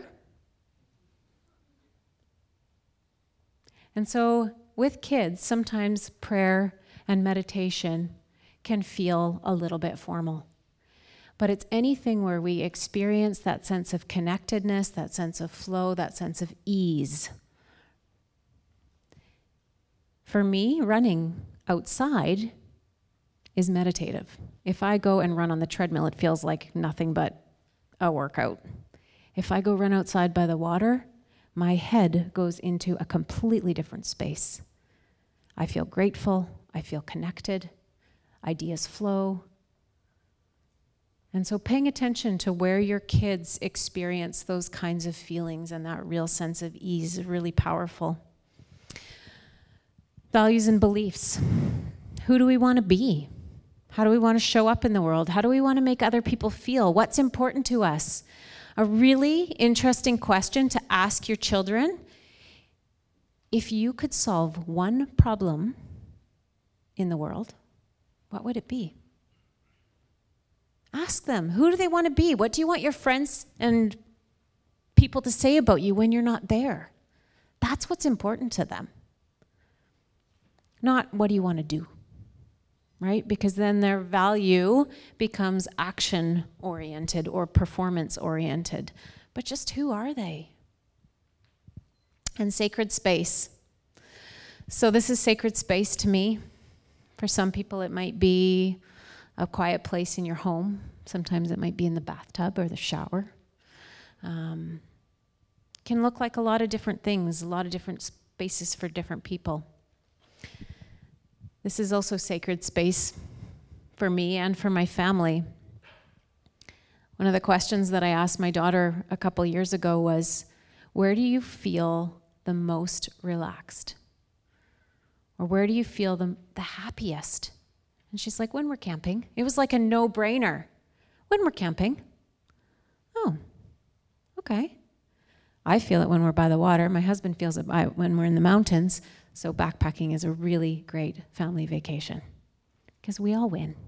B: And so with kids, sometimes prayer and meditation can feel a little bit formal. But it's anything where we experience that sense of connectedness, that sense of flow, that sense of ease. For me, running outside is meditative. If I go and run on the treadmill, it feels like nothing but a workout. If I go run outside by the water, my head goes into a completely different space. I feel grateful, I feel connected, ideas flow. And so paying attention to where your kids experience those kinds of feelings and that real sense of ease is really powerful. Values and beliefs. Who do we want to be? How do we want to show up in the world? How do we want to make other people feel? What's important to us? A really interesting question to ask your children. If you could solve one problem in the world, what would it be? Ask them, who do they want to be? What do you want your friends and people to say about you when you're not there? That's what's important to them. Not what do you want to do, right? Because then their value becomes action-oriented or performance-oriented. But just who are they? And sacred space. So this is sacred space to me. For some people, it might be a quiet place in your home. Sometimes it might be in the bathtub or the shower. Um, can look like a lot of different things, a lot of different spaces for different people. This is also sacred space for me and for my family. One of the questions that I asked my daughter a couple years ago was, where do you feel the most relaxed? Or where do you feel the, the happiest? And she's like, when we're camping. It was like a no-brainer. When we're camping. Oh, okay. I feel it when we're by the water. My husband feels it by, when we're in the mountains. So backpacking is a really great family vacation because we all win.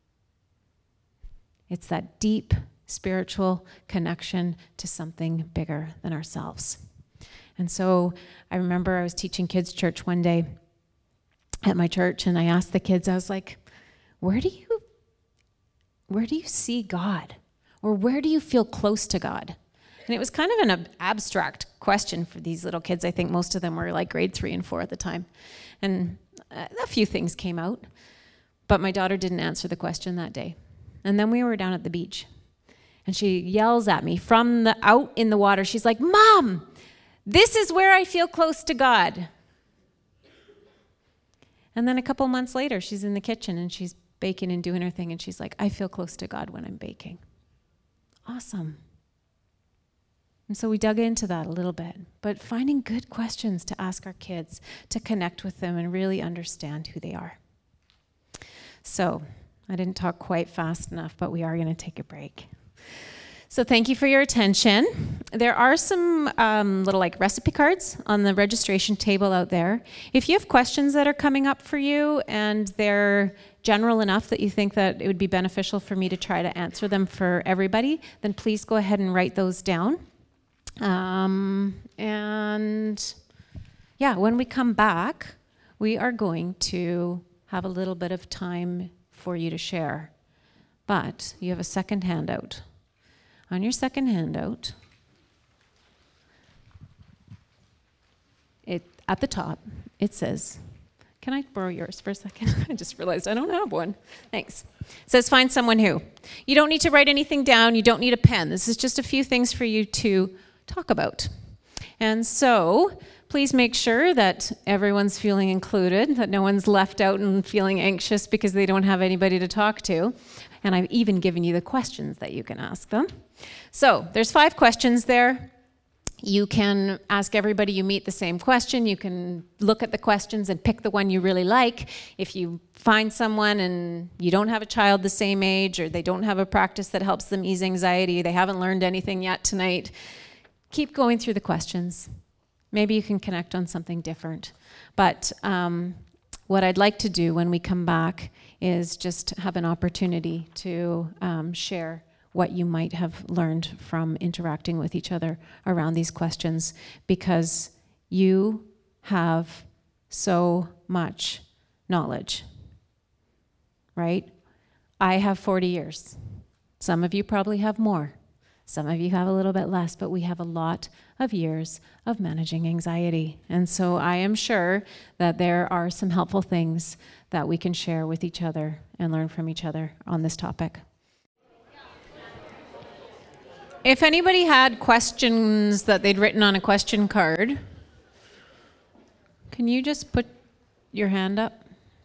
B: It's that deep spiritual connection to something bigger than ourselves. And so I remember I was teaching kids' church one day at my church, and I asked the kids, I was like, where do you, where do you see God? Or where do you feel close to God? And it was kind of an ab- abstract question for these little kids. I think most of them were like grade three and four at the time. And uh, a few things came out, but my daughter didn't answer the question that day. And then we were down at the beach, and she yells at me from the out in the water. She's like, Mom, this is where I feel close to God. And then a couple months later, she's in the kitchen and she's baking and doing her thing, and she's like, I feel close to God when I'm baking. Awesome. And so we dug into that a little bit, but finding good questions to ask our kids, to connect with them and really understand who they are. So I didn't talk quite fast enough, but we are going to take a break. So thank you for your attention. There are some um, little like recipe cards on the registration table out there. If you have questions that are coming up for you and they're general enough that you think that it would be beneficial for me to try to answer them for everybody, then please go ahead and write those down. Um, and yeah, when we come back, we are going to have a little bit of time for you to share. But you have a second handout. On your second handout, it at the top, it says, can I borrow yours for a second? I just realized I don't have one. Thanks. It says, find someone who. You don't need to write anything down. You don't need a pen. This is just a few things for you to talk about. And so please make sure that everyone's feeling included, that no one's left out and feeling anxious because they don't have anybody to talk to. And I've even given you the questions that you can ask them. So there's five questions there. You can ask everybody you meet the same question. You can look at the questions and pick the one you really like. If you find someone and you don't have a child the same age, or they don't have a practice that helps them ease anxiety, they haven't learned anything yet tonight, keep going through the questions. Maybe you can connect on something different. But um, what I'd like to do when we come back is just have an opportunity to um, share what you might have learned from interacting with each other around these questions, because you have so much knowledge, right? I have forty years. Some of you probably have more. Some of you have a little bit less, but we have a lot of years of managing anxiety. And so I am sure that there are some helpful things that we can share with each other and learn from each other on this topic. If anybody had questions that they'd written on a question card, can you just put your hand up?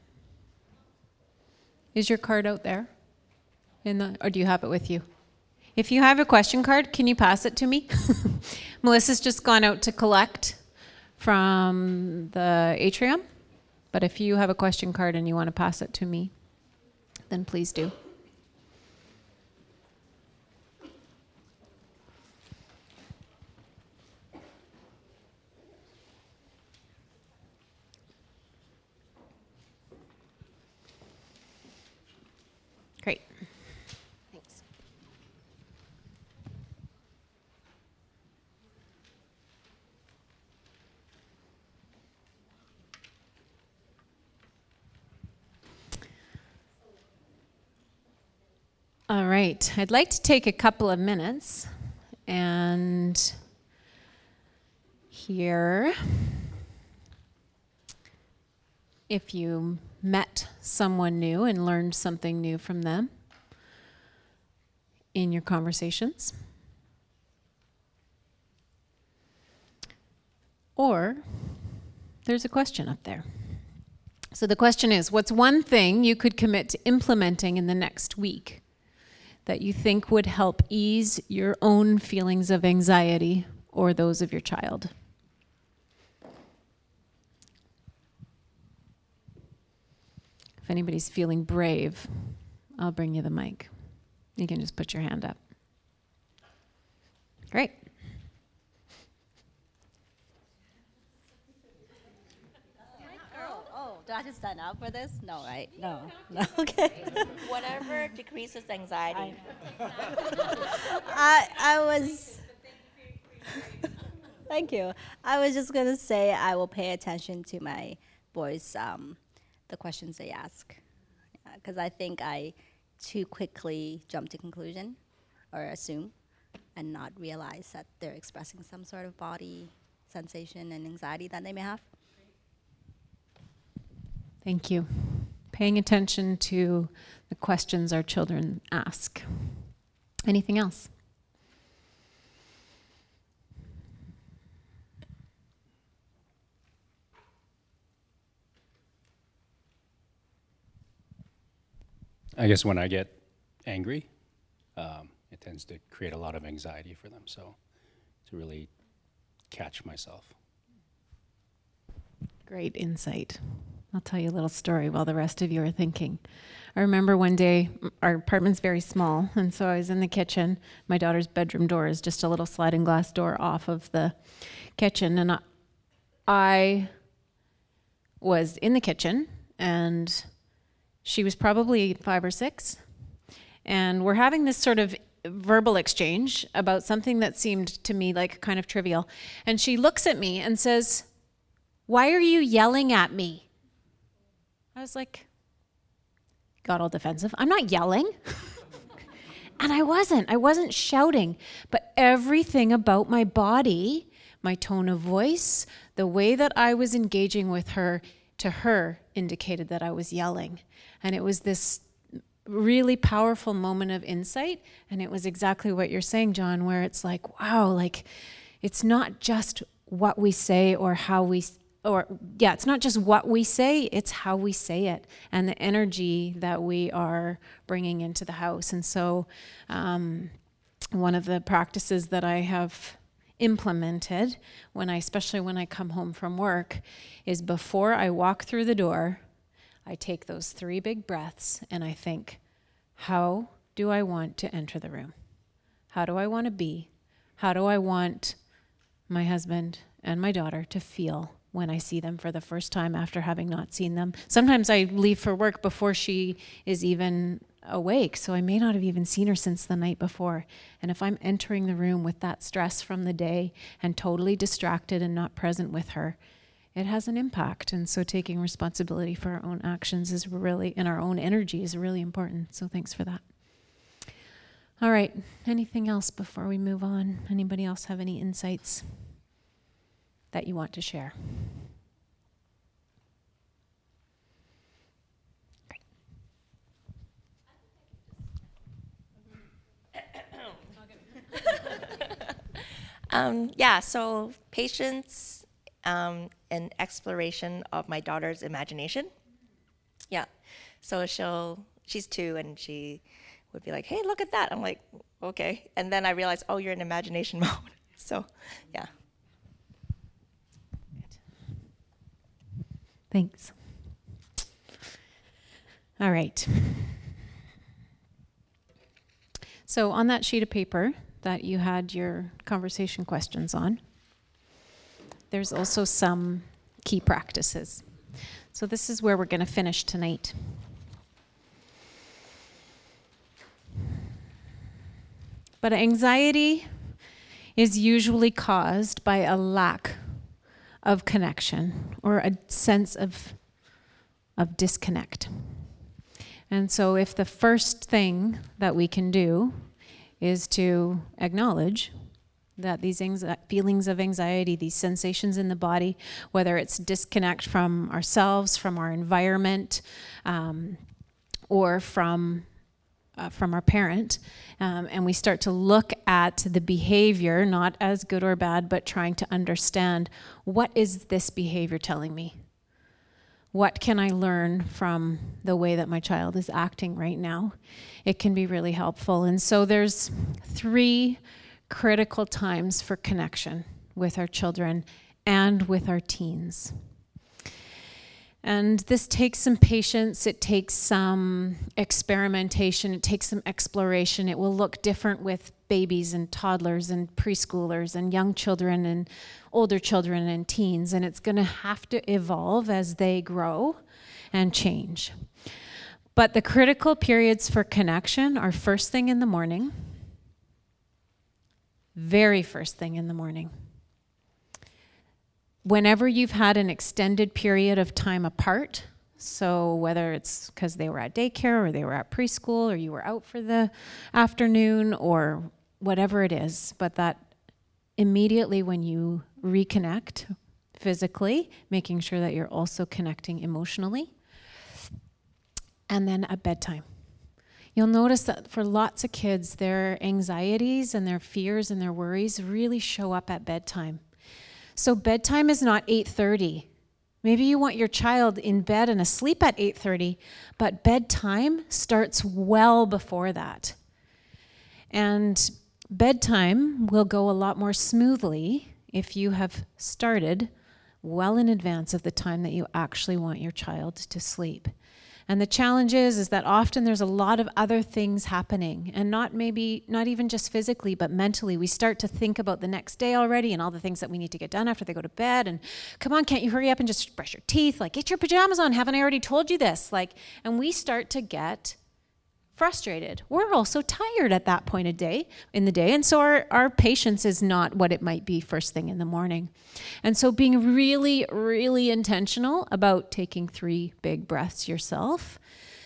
B: Is your card out there? In the, or do you have it with you? If you have a question card, can you pass it to me? Melissa's just gone out to collect from the atrium. But if you have a question card and you want to pass it to me, then please do. Great. Thanks. All right. I'd like to take a couple of minutes and hear if you met someone new and learned something new from them in your conversations. Or there's a question up there. So the question is, what's one thing you could commit to implementing in the next week that you think would help ease your own feelings of anxiety or those of your child? If anybody's feeling brave, I'll bring you the mic. You can just put your hand up. Great.
C: Oh, oh, do I just stand up for this? No, right? No. No. Okay.
D: Whatever decreases anxiety.
C: I I was. Thank you. I was just gonna say I will pay attention to my boys, um, the questions they ask, because I think I too quickly jump to conclusion or assume, and not realize that they're expressing some sort of body sensation and anxiety that they may have.
B: Thank you. Paying attention to the questions our children ask. Anything else?
E: I guess when I get angry, um, it tends to create a lot of anxiety for them. So to really catch myself.
B: Great insight. I'll tell you a little story while the rest of you are thinking. I remember one day, our apartment's very small, and so I was in the kitchen. My daughter's bedroom door is just a little sliding glass door off of the kitchen, and I, I was in the kitchen, and she was probably five or six, and we're having this sort of verbal exchange about something that seemed to me like kind of trivial, and she looks at me and says, "Why are you yelling at me?" I was like, got all defensive. I'm not yelling. And I wasn't. I wasn't shouting. But everything about my body, my tone of voice, the way that I was engaging with her, to her, indicated that I was yelling. And it was this really powerful moment of insight. And it was exactly what you're saying, John, where it's like, wow, like it's not just what we say or how we Or, yeah, it's not just what we say, it's how we say it and the energy that we are bringing into the house. And so um, one of the practices that I have implemented, when I, especially when I come home from work, is before I walk through the door, I take those three big breaths and I think, how do I want to enter the room? How do I want to be? How do I want my husband and my daughter to feel when I see them for the first time after having not seen them? Sometimes I leave for work before she is even awake, so I may not have even seen her since the night before. And if I'm entering the room with that stress from the day and totally distracted and not present with her, it has an impact. And so taking responsibility for our own actions is really, and our own energy is really important. So thanks for that. All right, anything else before we move on? Anybody else have any insights that you want to share? Great.
D: um, yeah, so patience um, and exploration of my daughter's imagination. Yeah, so she'll, she's two and she would be like, hey, look at that. I'm like, okay. And then I realized, oh, you're in imagination mode. So, yeah.
B: Thanks. All right. So on that sheet of paper that you had your conversation questions on, there's also some key practices. So this is where we're going to finish tonight. But anxiety is usually caused by a lack of connection or a sense of, of disconnect. And so if the first thing that we can do is to acknowledge that these anxi- feelings of anxiety, these sensations in the body, whether it's disconnect from ourselves, from our environment, um, or from Uh, from our parent, um, and we start to look at the behavior, not as good or bad, but trying to understand, what is this behavior telling me? What can I learn from the way that my child is acting right now? It can be really helpful. And so there's three critical times for connection with our children and with our teens. And this takes some patience, it takes some experimentation, it takes some exploration. It will look different with babies and toddlers and preschoolers and young children and older children and teens, and it's going to have to evolve as they grow and change. But the critical periods for connection are first thing in the morning, very first thing in the morning. Whenever you've had an extended period of time apart, so whether it's because they were at daycare or they were at preschool or you were out for the afternoon or whatever it is, but that immediately when you reconnect physically, making sure that you're also connecting emotionally, and then at bedtime. You'll notice that for lots of kids, their anxieties and their fears and their worries really show up at bedtime. So bedtime is not eight thirty. Maybe you want your child in bed and asleep at eight thirty, but bedtime starts well before that. And bedtime will go a lot more smoothly if you have started well in advance of the time that you actually want your child to sleep. And the challenge is, is that often there's a lot of other things happening, and not maybe, not even just physically, but mentally. We start to think about the next day already and all the things that we need to get done after they go to bed. And come on, can't you hurry up and just brush your teeth? Like, get your pajamas on. Haven't I already told you this? Like, and we start to get frustrated. We're also tired at that point of day in the day. And so our, our patience is not what it might be first thing in the morning. And so being really, really intentional about taking three big breaths yourself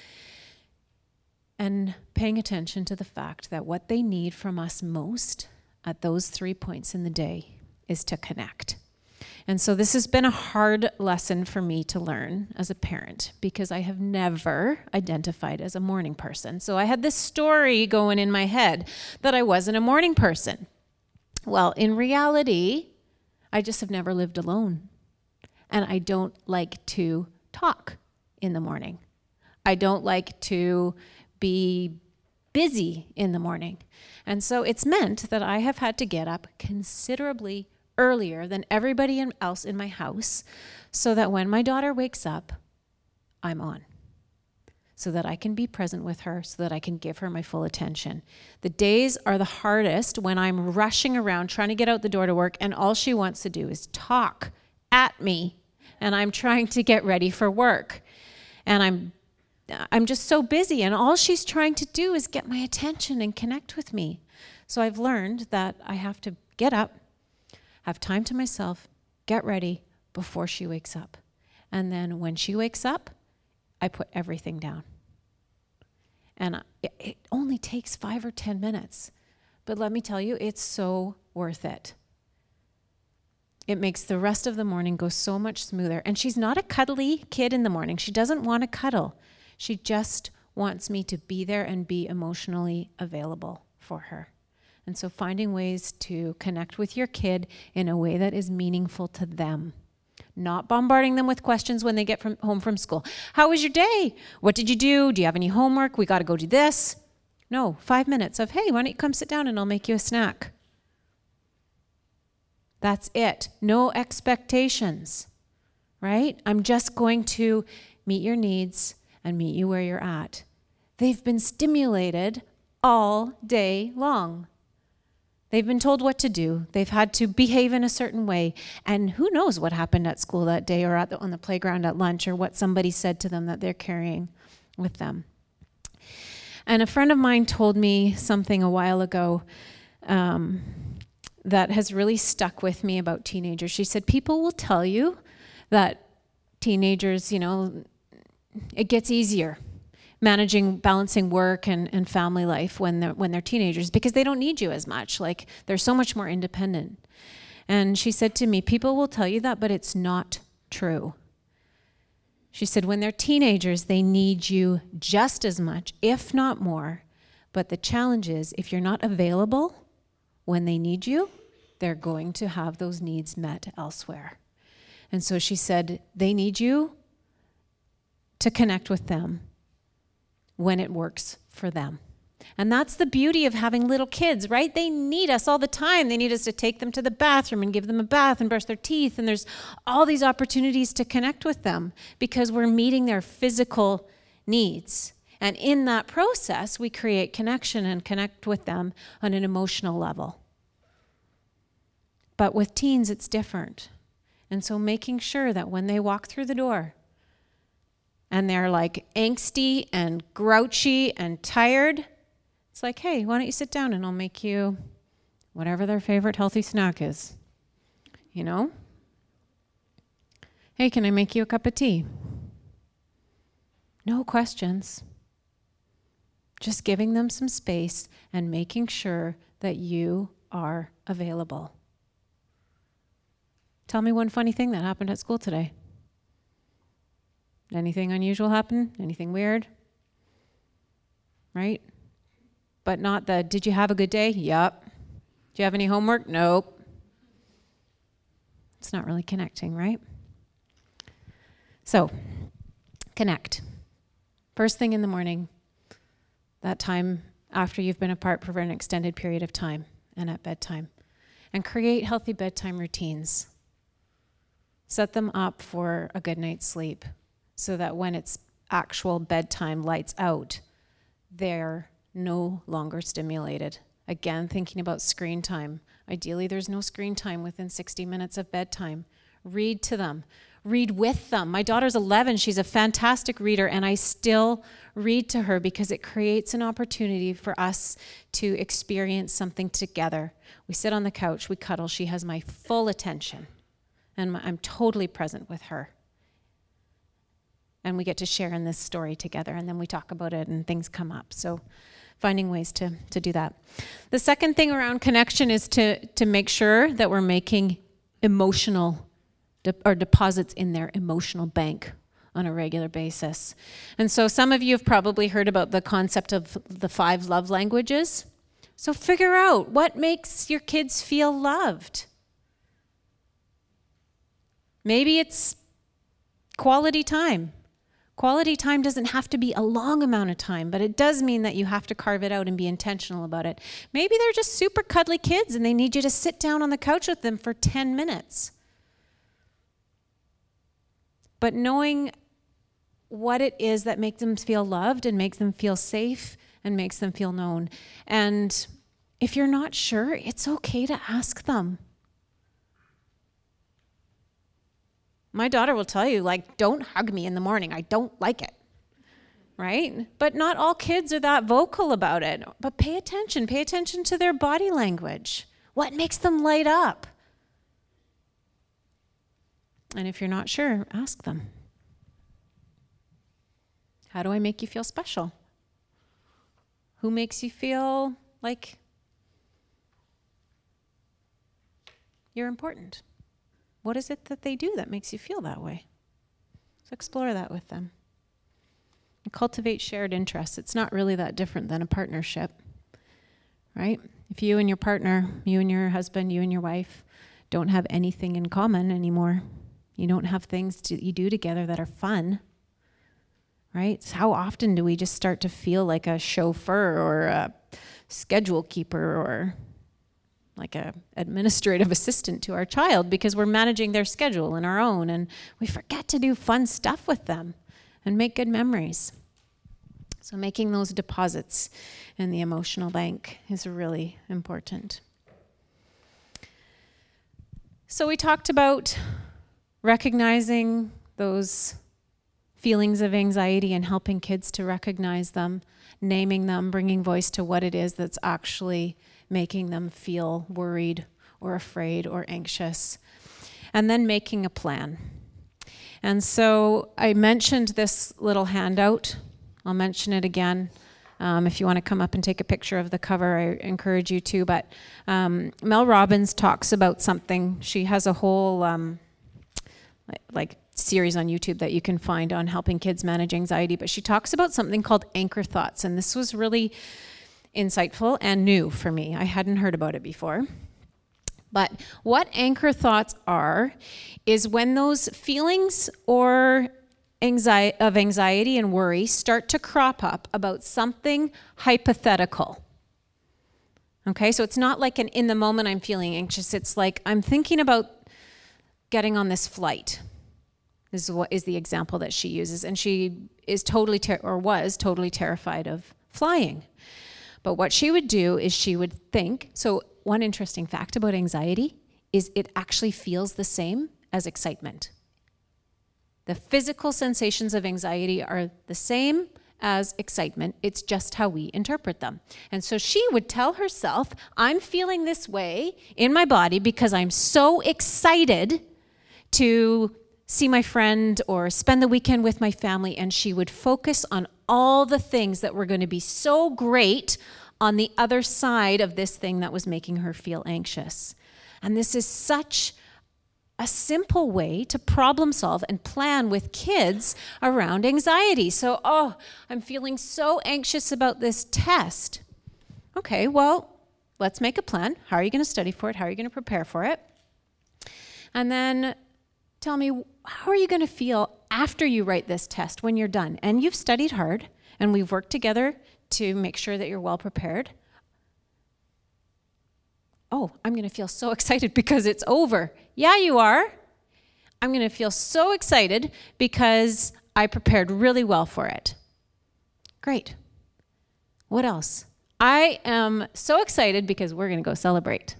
B: and paying attention to the fact that what they need from us most at those three points in the day is to connect. And so this has been a hard lesson for me to learn as a parent because I have never identified as a morning person. So I had this story going in my head that I wasn't a morning person. Well, in reality, I just have never lived alone. And I don't like to talk in the morning. I don't like to be busy in the morning. And so it's meant that I have had to get up considerably earlier than everybody else in my house so that when my daughter wakes up, I'm on. So that I can be present with her, so that I can give her my full attention. The days are the hardest when I'm rushing around trying to get out the door to work and all she wants to do is talk at me and I'm trying to get ready for work. And I'm I'm just so busy and all she's trying to do is get my attention and connect with me. So I've learned that I have to get up, have time to myself, get ready before she wakes up. And then when she wakes up, I put everything down. And it, it only takes five or ten minutes. But let me tell you, it's so worth it. It makes the rest of the morning go so much smoother. And she's not a cuddly kid in the morning. She doesn't want to cuddle. She just wants me to be there and be emotionally available for her. And so finding ways to connect with your kid in a way that is meaningful to them. Not bombarding them with questions when they get from home from school. How was your day? What did you do? Do you have any homework? We got to go do this. No, five minutes of, hey, why don't you come sit down and I'll make you a snack. That's it. No expectations, right? I'm just going to meet your needs and meet you where you're at. They've been stimulated all day long. They've been told what to do. They've had to behave in a certain way. And who knows what happened at school that day or at the, on the playground at lunch or what somebody said to them that they're carrying with them. And a friend of mine told me something a while ago um, that has really stuck with me about teenagers. She said, people will tell you that teenagers, you know, it gets easier managing, balancing work and, and family life when they're, when they're teenagers because they don't need you as much. Like, they're so much more independent. And she said to me, people will tell you that, but it's not true. She said, when they're teenagers, they need you just as much, if not more. But the challenge is, if you're not available when they need you, they're going to have those needs met elsewhere. And so she said, they need you to connect with them when it works for them. And that's the beauty of having little kids, right? They need us all the time. They need us to take them to the bathroom and give them a bath and brush their teeth. And there's all these opportunities to connect with them because we're meeting their physical needs. And in that process, we create connection and connect with them on an emotional level. But with teens, it's different. And so making sure that when they walk through the door and they're like angsty and grouchy and tired, it's like, hey, why don't you sit down and I'll make you whatever their favorite healthy snack is. You know? Hey, can I make you a cup of tea? No questions. Just giving them some space and making sure that you are available. Tell me one funny thing that happened at school today. Anything unusual happen? Anything weird? Right? But not the, did you have a good day? Yup. Do you have any homework? Nope. It's not really connecting, right? So, connect. First thing in the morning, that time after you've been apart for an extended period of time, and at bedtime. And create healthy bedtime routines. Set them up for a good night's sleep so that when it's actual bedtime lights out, they're no longer stimulated. Again, thinking about screen time. Ideally, there's no screen time within sixty minutes of bedtime. Read to them. Read with them. My daughter's eleven. She's a fantastic reader, and I still read to her because it creates an opportunity for us to experience something together. We sit on the couch, we cuddle. She has my full attention, and my, I'm totally present with her. And we get to share in this story together, and then we talk about it, and things come up. So finding ways to, to do that. The second thing around connection is to, to make sure that we're making emotional de- or deposits in their emotional bank on a regular basis. And so some of you have probably heard about the concept of the five love languages. So figure out what makes your kids feel loved. Maybe it's quality time. Quality time doesn't have to be a long amount of time, but it does mean that you have to carve it out and be intentional about it. Maybe they're just super cuddly kids and they need you to sit down on the couch with them for ten minutes. But knowing what it is that makes them feel loved and makes them feel safe and makes them feel known. And if you're not sure, it's okay to ask them. My daughter will tell you, like, don't hug me in the morning. I don't like it, right? But not all kids are that vocal about it. But pay attention. Pay attention to their body language. What makes them light up? And if you're not sure, ask them. How do I make you feel special? Who makes you feel like you're important? What is it that they do that makes you feel that way? So explore that with them. And cultivate shared interests. It's not really that different than a partnership, right? If you and your partner, you and your husband, you and your wife don't have anything in common anymore, you don't have things to, you do together that are fun, right? So how often do we just start to feel like a chauffeur or a schedule keeper or like a administrative assistant to our child because we're managing their schedule and our own, and we forget to do fun stuff with them and make good memories. So making those deposits in the emotional bank is really important. So we talked about recognizing those feelings of anxiety and helping kids to recognize them, naming them, bringing voice to what it is that's actually making them feel worried or afraid or anxious, and then making a plan. And so I mentioned this little handout. I'll mention it again. Um, if you want to come up and take a picture of the cover, I encourage you to. But um, Mel Robbins talks about something. She has a whole um, like, like series on YouTube that you can find on helping kids manage anxiety. But she talks about something called anchor thoughts. And this was really insightful and new for me. I hadn't heard about it before. But what anchor thoughts are is when those feelings or anxiety, of anxiety and worry start to crop up about something hypothetical. Okay, so it's not like an in the moment I'm feeling anxious. It's like I'm thinking about getting on this flight. This is what is the example that she uses, and she is totally ter- or was totally terrified of flying. But what she would do is she would think. So one interesting fact about anxiety is it actually feels the same as excitement. The physical sensations of anxiety are the same as excitement. It's just how we interpret them. And so she would tell herself, I'm feeling this way in my body because I'm so excited to see my friend or spend the weekend with my family. And she would focus on all the things that were going to be so great on the other side of this thing that was making her feel anxious. And this is such a simple way to problem solve and plan with kids around anxiety. So, oh, I'm feeling so anxious about this test. Okay, well, let's make a plan. How are you going to study for it? How are you going to prepare for it? And then tell me, how are you going to feel after you write this test when you're done? And you've studied hard, and we've worked together to make sure that you're well prepared. Oh, I'm going to feel so excited because it's over. Yeah, you are. I'm going to feel so excited because I prepared really well for it. Great. What else? I am so excited because we're going to go celebrate.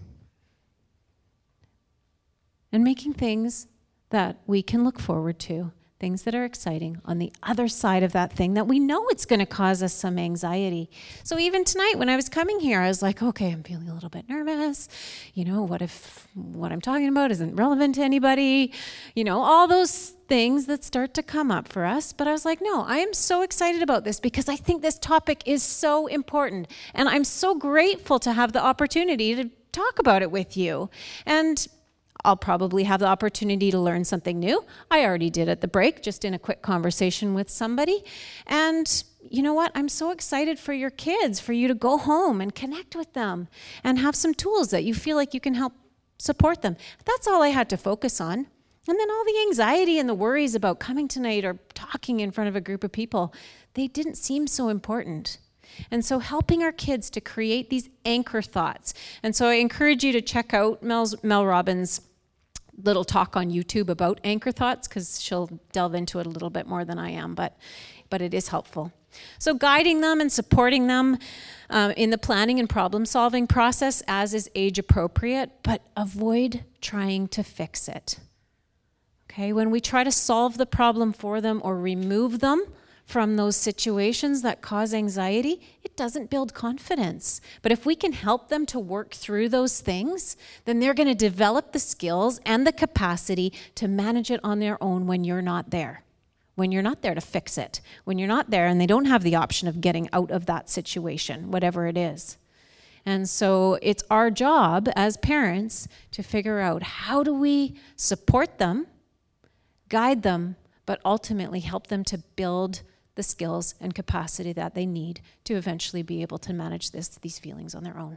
B: And making things that we can look forward to, things that are exciting on the other side of that thing that we know it's going to cause us some anxiety. So even tonight when I was coming here, I was like, okay, I'm feeling a little bit nervous. You know, what if what I'm talking about isn't relevant to anybody? You know, all those things that start to come up for us. But I was like, no, I am so excited about this because I think this topic is so important. And I'm so grateful to have the opportunity to talk about it with you. And I'll probably have the opportunity to learn something new. I already did at the break, just in a quick conversation with somebody. And you know what? I'm so excited for your kids, for you to go home and connect with them and have some tools that you feel like you can help support them. That's all I had to focus on. And then all the anxiety and the worries about coming tonight or talking in front of a group of people, they didn't seem so important. And so helping our kids to create these anchor thoughts. And so I encourage you to check out Mel's, Mel Robbins' little talk on YouTube about anchor thoughts, because she'll delve into it a little bit more than I am, but but it is helpful. So guiding them and supporting them um, in the planning and problem solving process as is age appropriate, but avoid trying to fix it. Okay, when we try to solve the problem for them or remove them from those situations that cause anxiety, it doesn't build confidence. But if we can help them to work through those things, then they're going to develop the skills and the capacity to manage it on their own when you're not there. When you're not there to fix it. When you're not there and they don't have the option of getting out of that situation, whatever it is. And so it's our job as parents to figure out, how do we support them, guide them, but ultimately help them to build the skills and capacity that they need to eventually be able to manage this, these feelings on their own.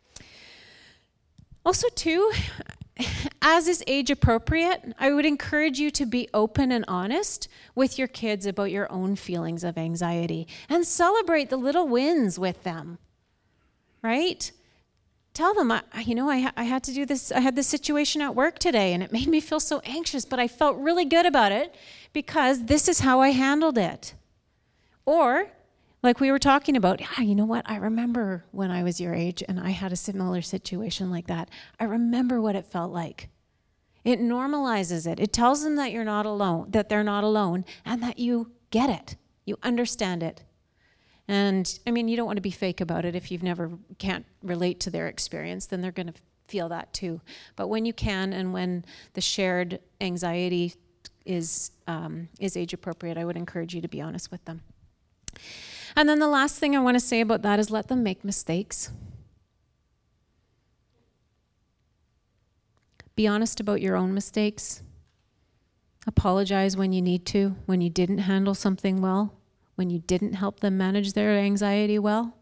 B: Also, too, as is age appropriate, I would encourage you to be open and honest with your kids about your own feelings of anxiety and celebrate the little wins with them, right? Tell them, I, you know, I, ha- I had to do this, I had this situation at work today and it made me feel so anxious, but I felt really good about it because this is how I handled it. Or, like we were talking about, yeah, you know what? I remember when I was your age and I had a similar situation like that. I remember what it felt like. It normalizes it. It tells them that you're not alone, that they're not alone, and that you get it. You understand it. And, I mean, you don't want to be fake about it. If you've never, can't relate to their experience, then they're going to feel that too. But when you can, and when the shared anxiety is um, is age appropriate, I would encourage you to be honest with them. And then the last thing I want to say about that is let them make mistakes. Be honest about your own mistakes. Apologize when you need to, when you didn't handle something well, when you didn't help them manage their anxiety well.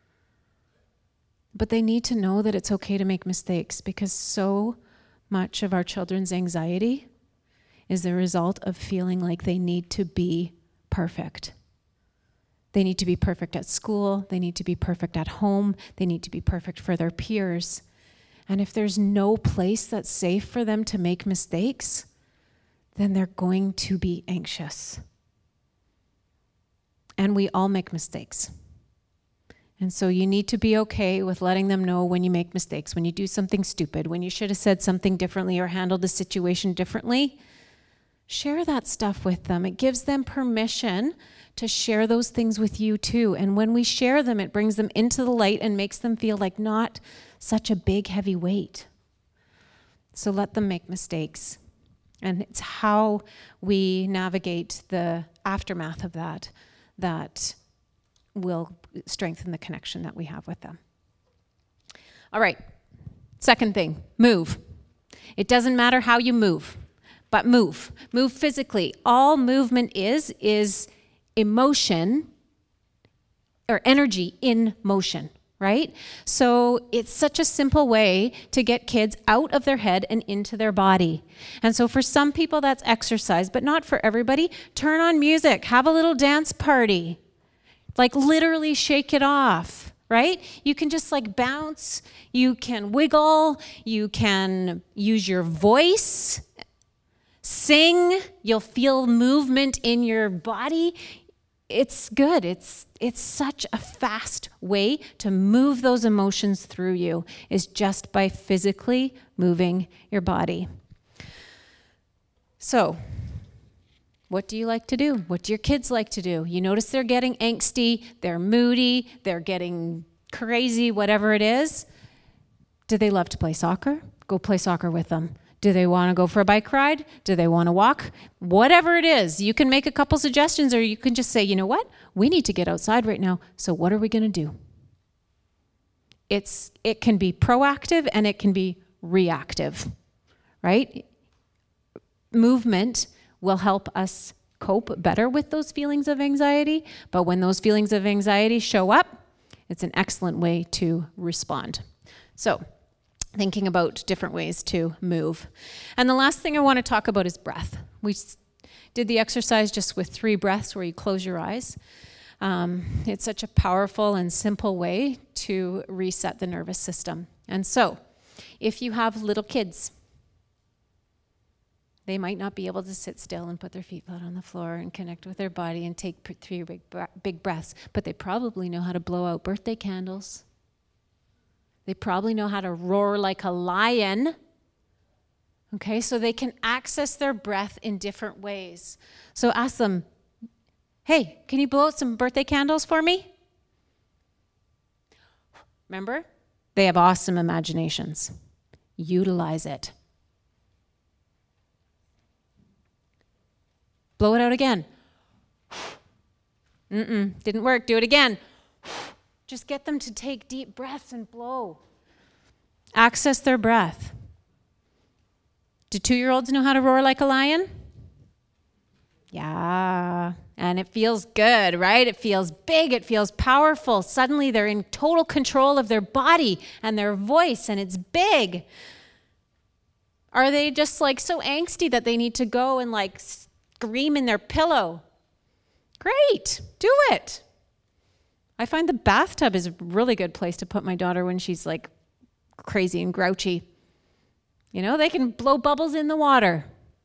B: But they need to know that it's okay to make mistakes, because so much of our children's anxiety is the result of feeling like they need to be perfect. They need to be perfect at school. They need to be perfect at home. They need to be perfect for their peers. And if there's no place that's safe for them to make mistakes, then they're going to be anxious. And we all make mistakes. And so you need to be okay with letting them know when you make mistakes, when you do something stupid, when you should have said something differently or handled the situation differently. Share that stuff with them. It gives them permission to share those things with you too. And when we share them, it brings them into the light and makes them feel like not such a big, heavy weight. So let them make mistakes. And it's how we navigate the aftermath of that that will strengthen the connection that we have with them. All right, second thing, move. It doesn't matter how you move, but move. Move physically. All movement is, is emotion or energy in motion, right? So it's such a simple way to get kids out of their head and into their body. And so for some people that's exercise, but not for everybody. Turn on music, have a little dance party. Like literally shake it off, right? You can just like bounce, you can wiggle, you can use your voice, sing, you'll feel movement in your body. It's good. It's it's such a fast way to move those emotions through you, is just by physically moving your body. So, what do you like to do? What do your kids like to do? You notice they're getting angsty, they're moody, they're getting crazy, whatever it is. Do they love to play soccer? Go play soccer with them. Do they want to go for a bike ride? Do they want to walk? Whatever it is, you can make a couple suggestions, or you can just say, you know what? We need to get outside right now, so what are we going to do? It's it can be proactive and it can be reactive, right? Movement will help us cope better with those feelings of anxiety, but when those feelings of anxiety show up, it's an excellent way to respond. So, thinking about different ways to move. And the last thing I want to talk about is breath. We did the exercise just with three breaths where you close your eyes. Um, it's such a powerful and simple way to reset the nervous system. And so, if you have little kids, they might not be able to sit still and put their feet flat on the floor and connect with their body and take three big, big breaths, but they probably know how to blow out birthday candles. They probably know how to roar like a lion. Okay, so they can access their breath in different ways. So ask them, hey, can you blow out some birthday candles for me? Remember, they have awesome imaginations. Utilize it. Blow it out again. Mm-mm, didn't work. Do it again. Just get them to take deep breaths and blow. Access their breath. Do two-year-olds know how to roar like a lion? Yeah, and it feels good, right? It feels big, it feels powerful. Suddenly they're in total control of their body and their voice, and it's big. Are they just like so angsty that they need to go and like scream in their pillow? Great, do it. I find the bathtub is a really good place to put my daughter when she's like crazy and grouchy. You know, they can blow bubbles in the water.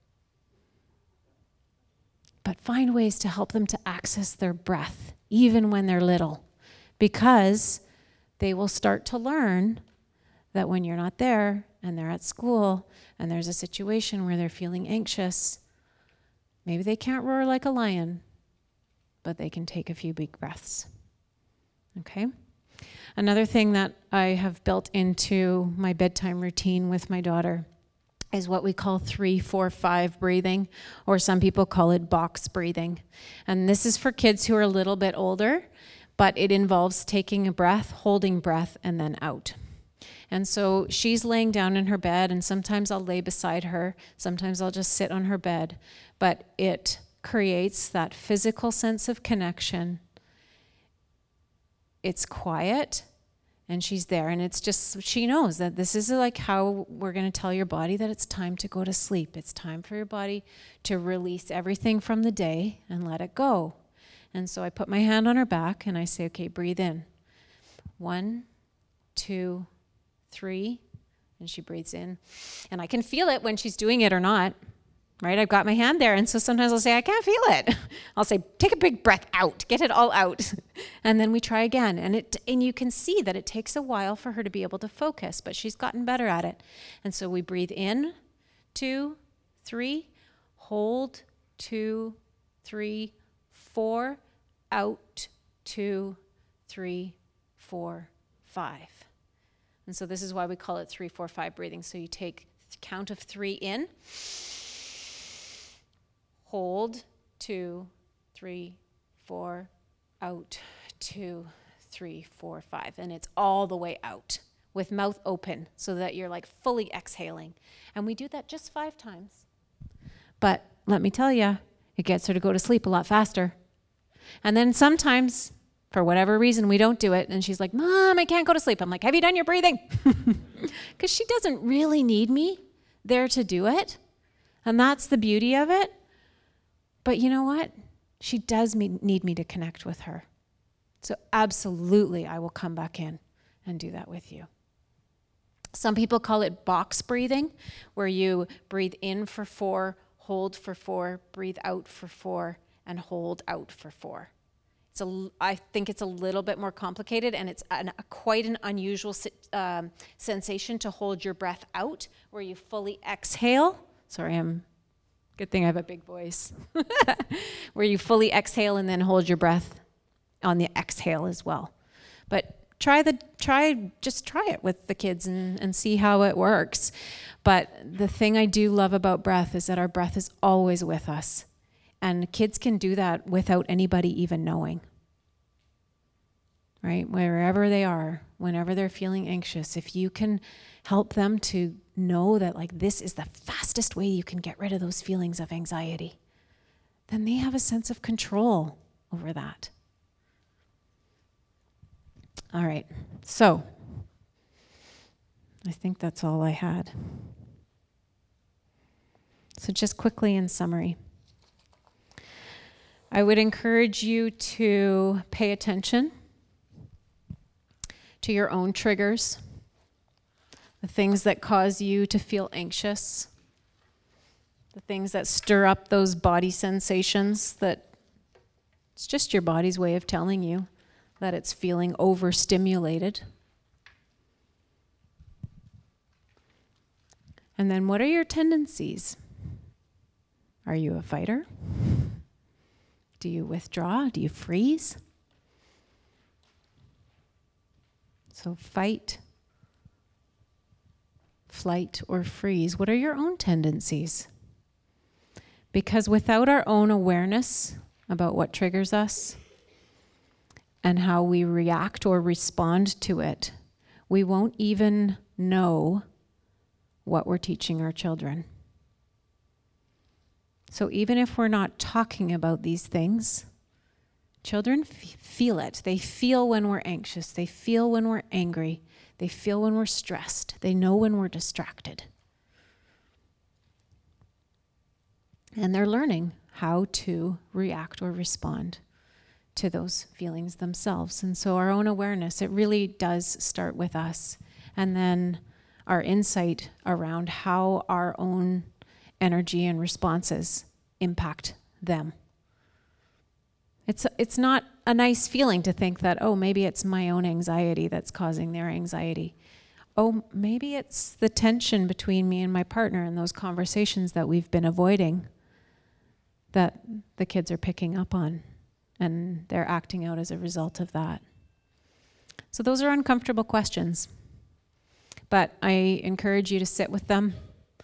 B: But find ways to help them to access their breath, even when they're little, because they will start to learn that when you're not there and they're at school and there's a situation where they're feeling anxious, maybe they can't roar like a lion, but they can take a few big breaths. Okay? Another thing that I have built into my bedtime routine with my daughter is what we call three, four, five breathing, or some people call it box breathing. And this is for kids who are a little bit older, but it involves taking a breath, holding breath, and then out. And so she's laying down in her bed, and sometimes I'll lay beside her, sometimes I'll just sit on her bed, but it creates that physical sense of connection. It's quiet, And she's there, and it's just, she knows that this is like how we're going to tell your body that it's time to go to sleep. It's time for your body to release everything from the day and let it go. And so I put my hand on her back and I say, okay, breathe in. One, two, three. And she breathes in. And I can feel it when she's doing it or not. Right? I've got my hand there. And so sometimes I'll say, I can't feel it. I'll say, take a big breath out, get it all out. And then we try again. And it, and you can see that it takes a while for her to be able to focus, but she's gotten better at it. And so we breathe in, two, three, hold, two, three, four, out, two, three, four, five. And so this is why we call it three, four, five breathing. So you take count of three in, hold, two, three, four, out, two, three, four, five. And it's all the way out with mouth open so that you're like fully exhaling. And we do that just five times. But let me tell you, it gets her to go to sleep a lot faster. And then sometimes, for whatever reason, we don't do it. And she's like, Mom, I can't go to sleep. I'm like, have you done your breathing? Because she doesn't really need me there to do it. And that's the beauty of it. But you know what? She does me, need me to connect with her. So absolutely, I will come back in and do that with you. Some people call it box breathing, where you breathe in for four, hold for four, breathe out for four, and hold out for four. It's a, I think it's a little bit more complicated, and it's an, a, quite an unusual um, sensation to hold your breath out, where you fully exhale. Sorry, I'm... Good thing I have a big voice. Where you fully exhale and then hold your breath on the exhale as well. But try the try just try it with the kids and, and see how it works. But the thing I do love about breath is that our breath is always with us. And kids can do that without anybody even knowing. Right? Wherever they are, whenever they're feeling anxious, if you can help them to know that like this is the fastest way you can get rid of those feelings of anxiety, then they have a sense of control over that. All right, so I think that's all I had. So just quickly in summary, I would encourage you to pay attention to your own triggers, the things that cause you to feel anxious, the things that stir up those body sensations that it's just your body's way of telling you that it's feeling overstimulated. And then what are your tendencies? Are you a fighter? Do you withdraw? Do you freeze? So fight, flight, or freeze. What are your own tendencies? Because without our own awareness about what triggers us and how we react or respond to it, we won't even know what we're teaching our children. So even if we're not talking about these things, children f- feel it. They feel when we're anxious. They feel when we're angry. They feel when we're stressed. They know when we're distracted. And they're learning how to react or respond to those feelings themselves. And so our own awareness, it really does start with us. And then our insight around how our own energy and responses impact them. It's it's not a nice feeling to think that, oh, maybe it's my own anxiety that's causing their anxiety. Oh, maybe it's the tension between me and my partner and those conversations that we've been avoiding that the kids are picking up on, and they're acting out as a result of that. So those are uncomfortable questions, but I encourage you to sit with them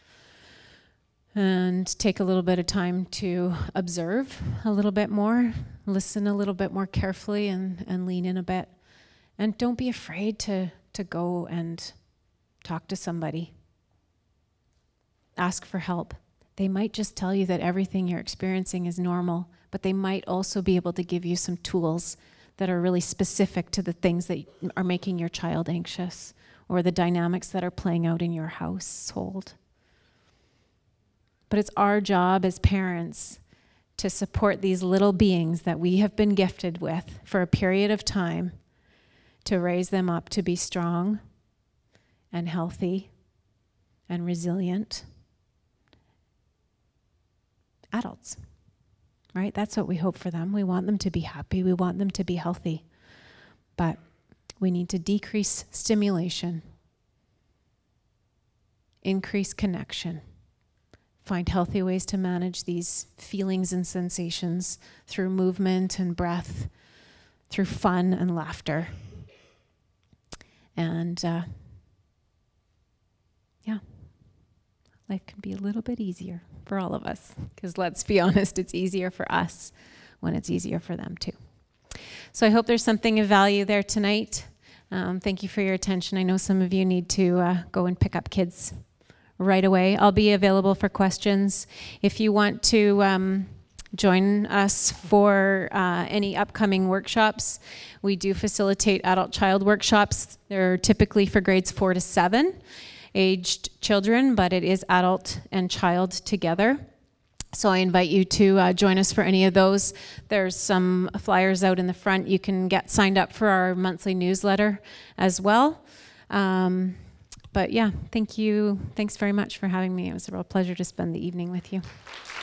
B: and take a little bit of time to observe a little bit more, listen a little bit more carefully, and, and lean in a bit. And don't be afraid to, to go and talk to somebody. Ask for help. They might just tell you that everything you're experiencing is normal, but they might also be able to give you some tools that are really specific to the things that are making your child anxious or the dynamics that are playing out in your household. But it's our job as parents to support these little beings that we have been gifted with for a period of time, to raise them up to be strong and healthy and resilient adults, right? That's what we hope for them. We want them to be happy. We want them to be healthy. But we need to decrease stimulation, increase connection, find healthy ways to manage these feelings and sensations through movement and breath, through fun and laughter. And uh, yeah, life can be a little bit easier for all of us, because let's be honest, it's easier for us when it's easier for them too. So I hope there's something of value there tonight. Um, thank you for your attention. I know some of you need to uh, go and pick up kids right away. I'll be available for questions. If you want to um, join us for uh, any upcoming workshops, we do facilitate adult-child workshops. They're typically for grades four to seven aged children, but it is adult and child together. So I invite you to uh, join us for any of those. There's some flyers out in the front. You can get signed up for our monthly newsletter as well. Um, but yeah, thank you. Thanks very much for having me. It was a real pleasure to spend the evening with you.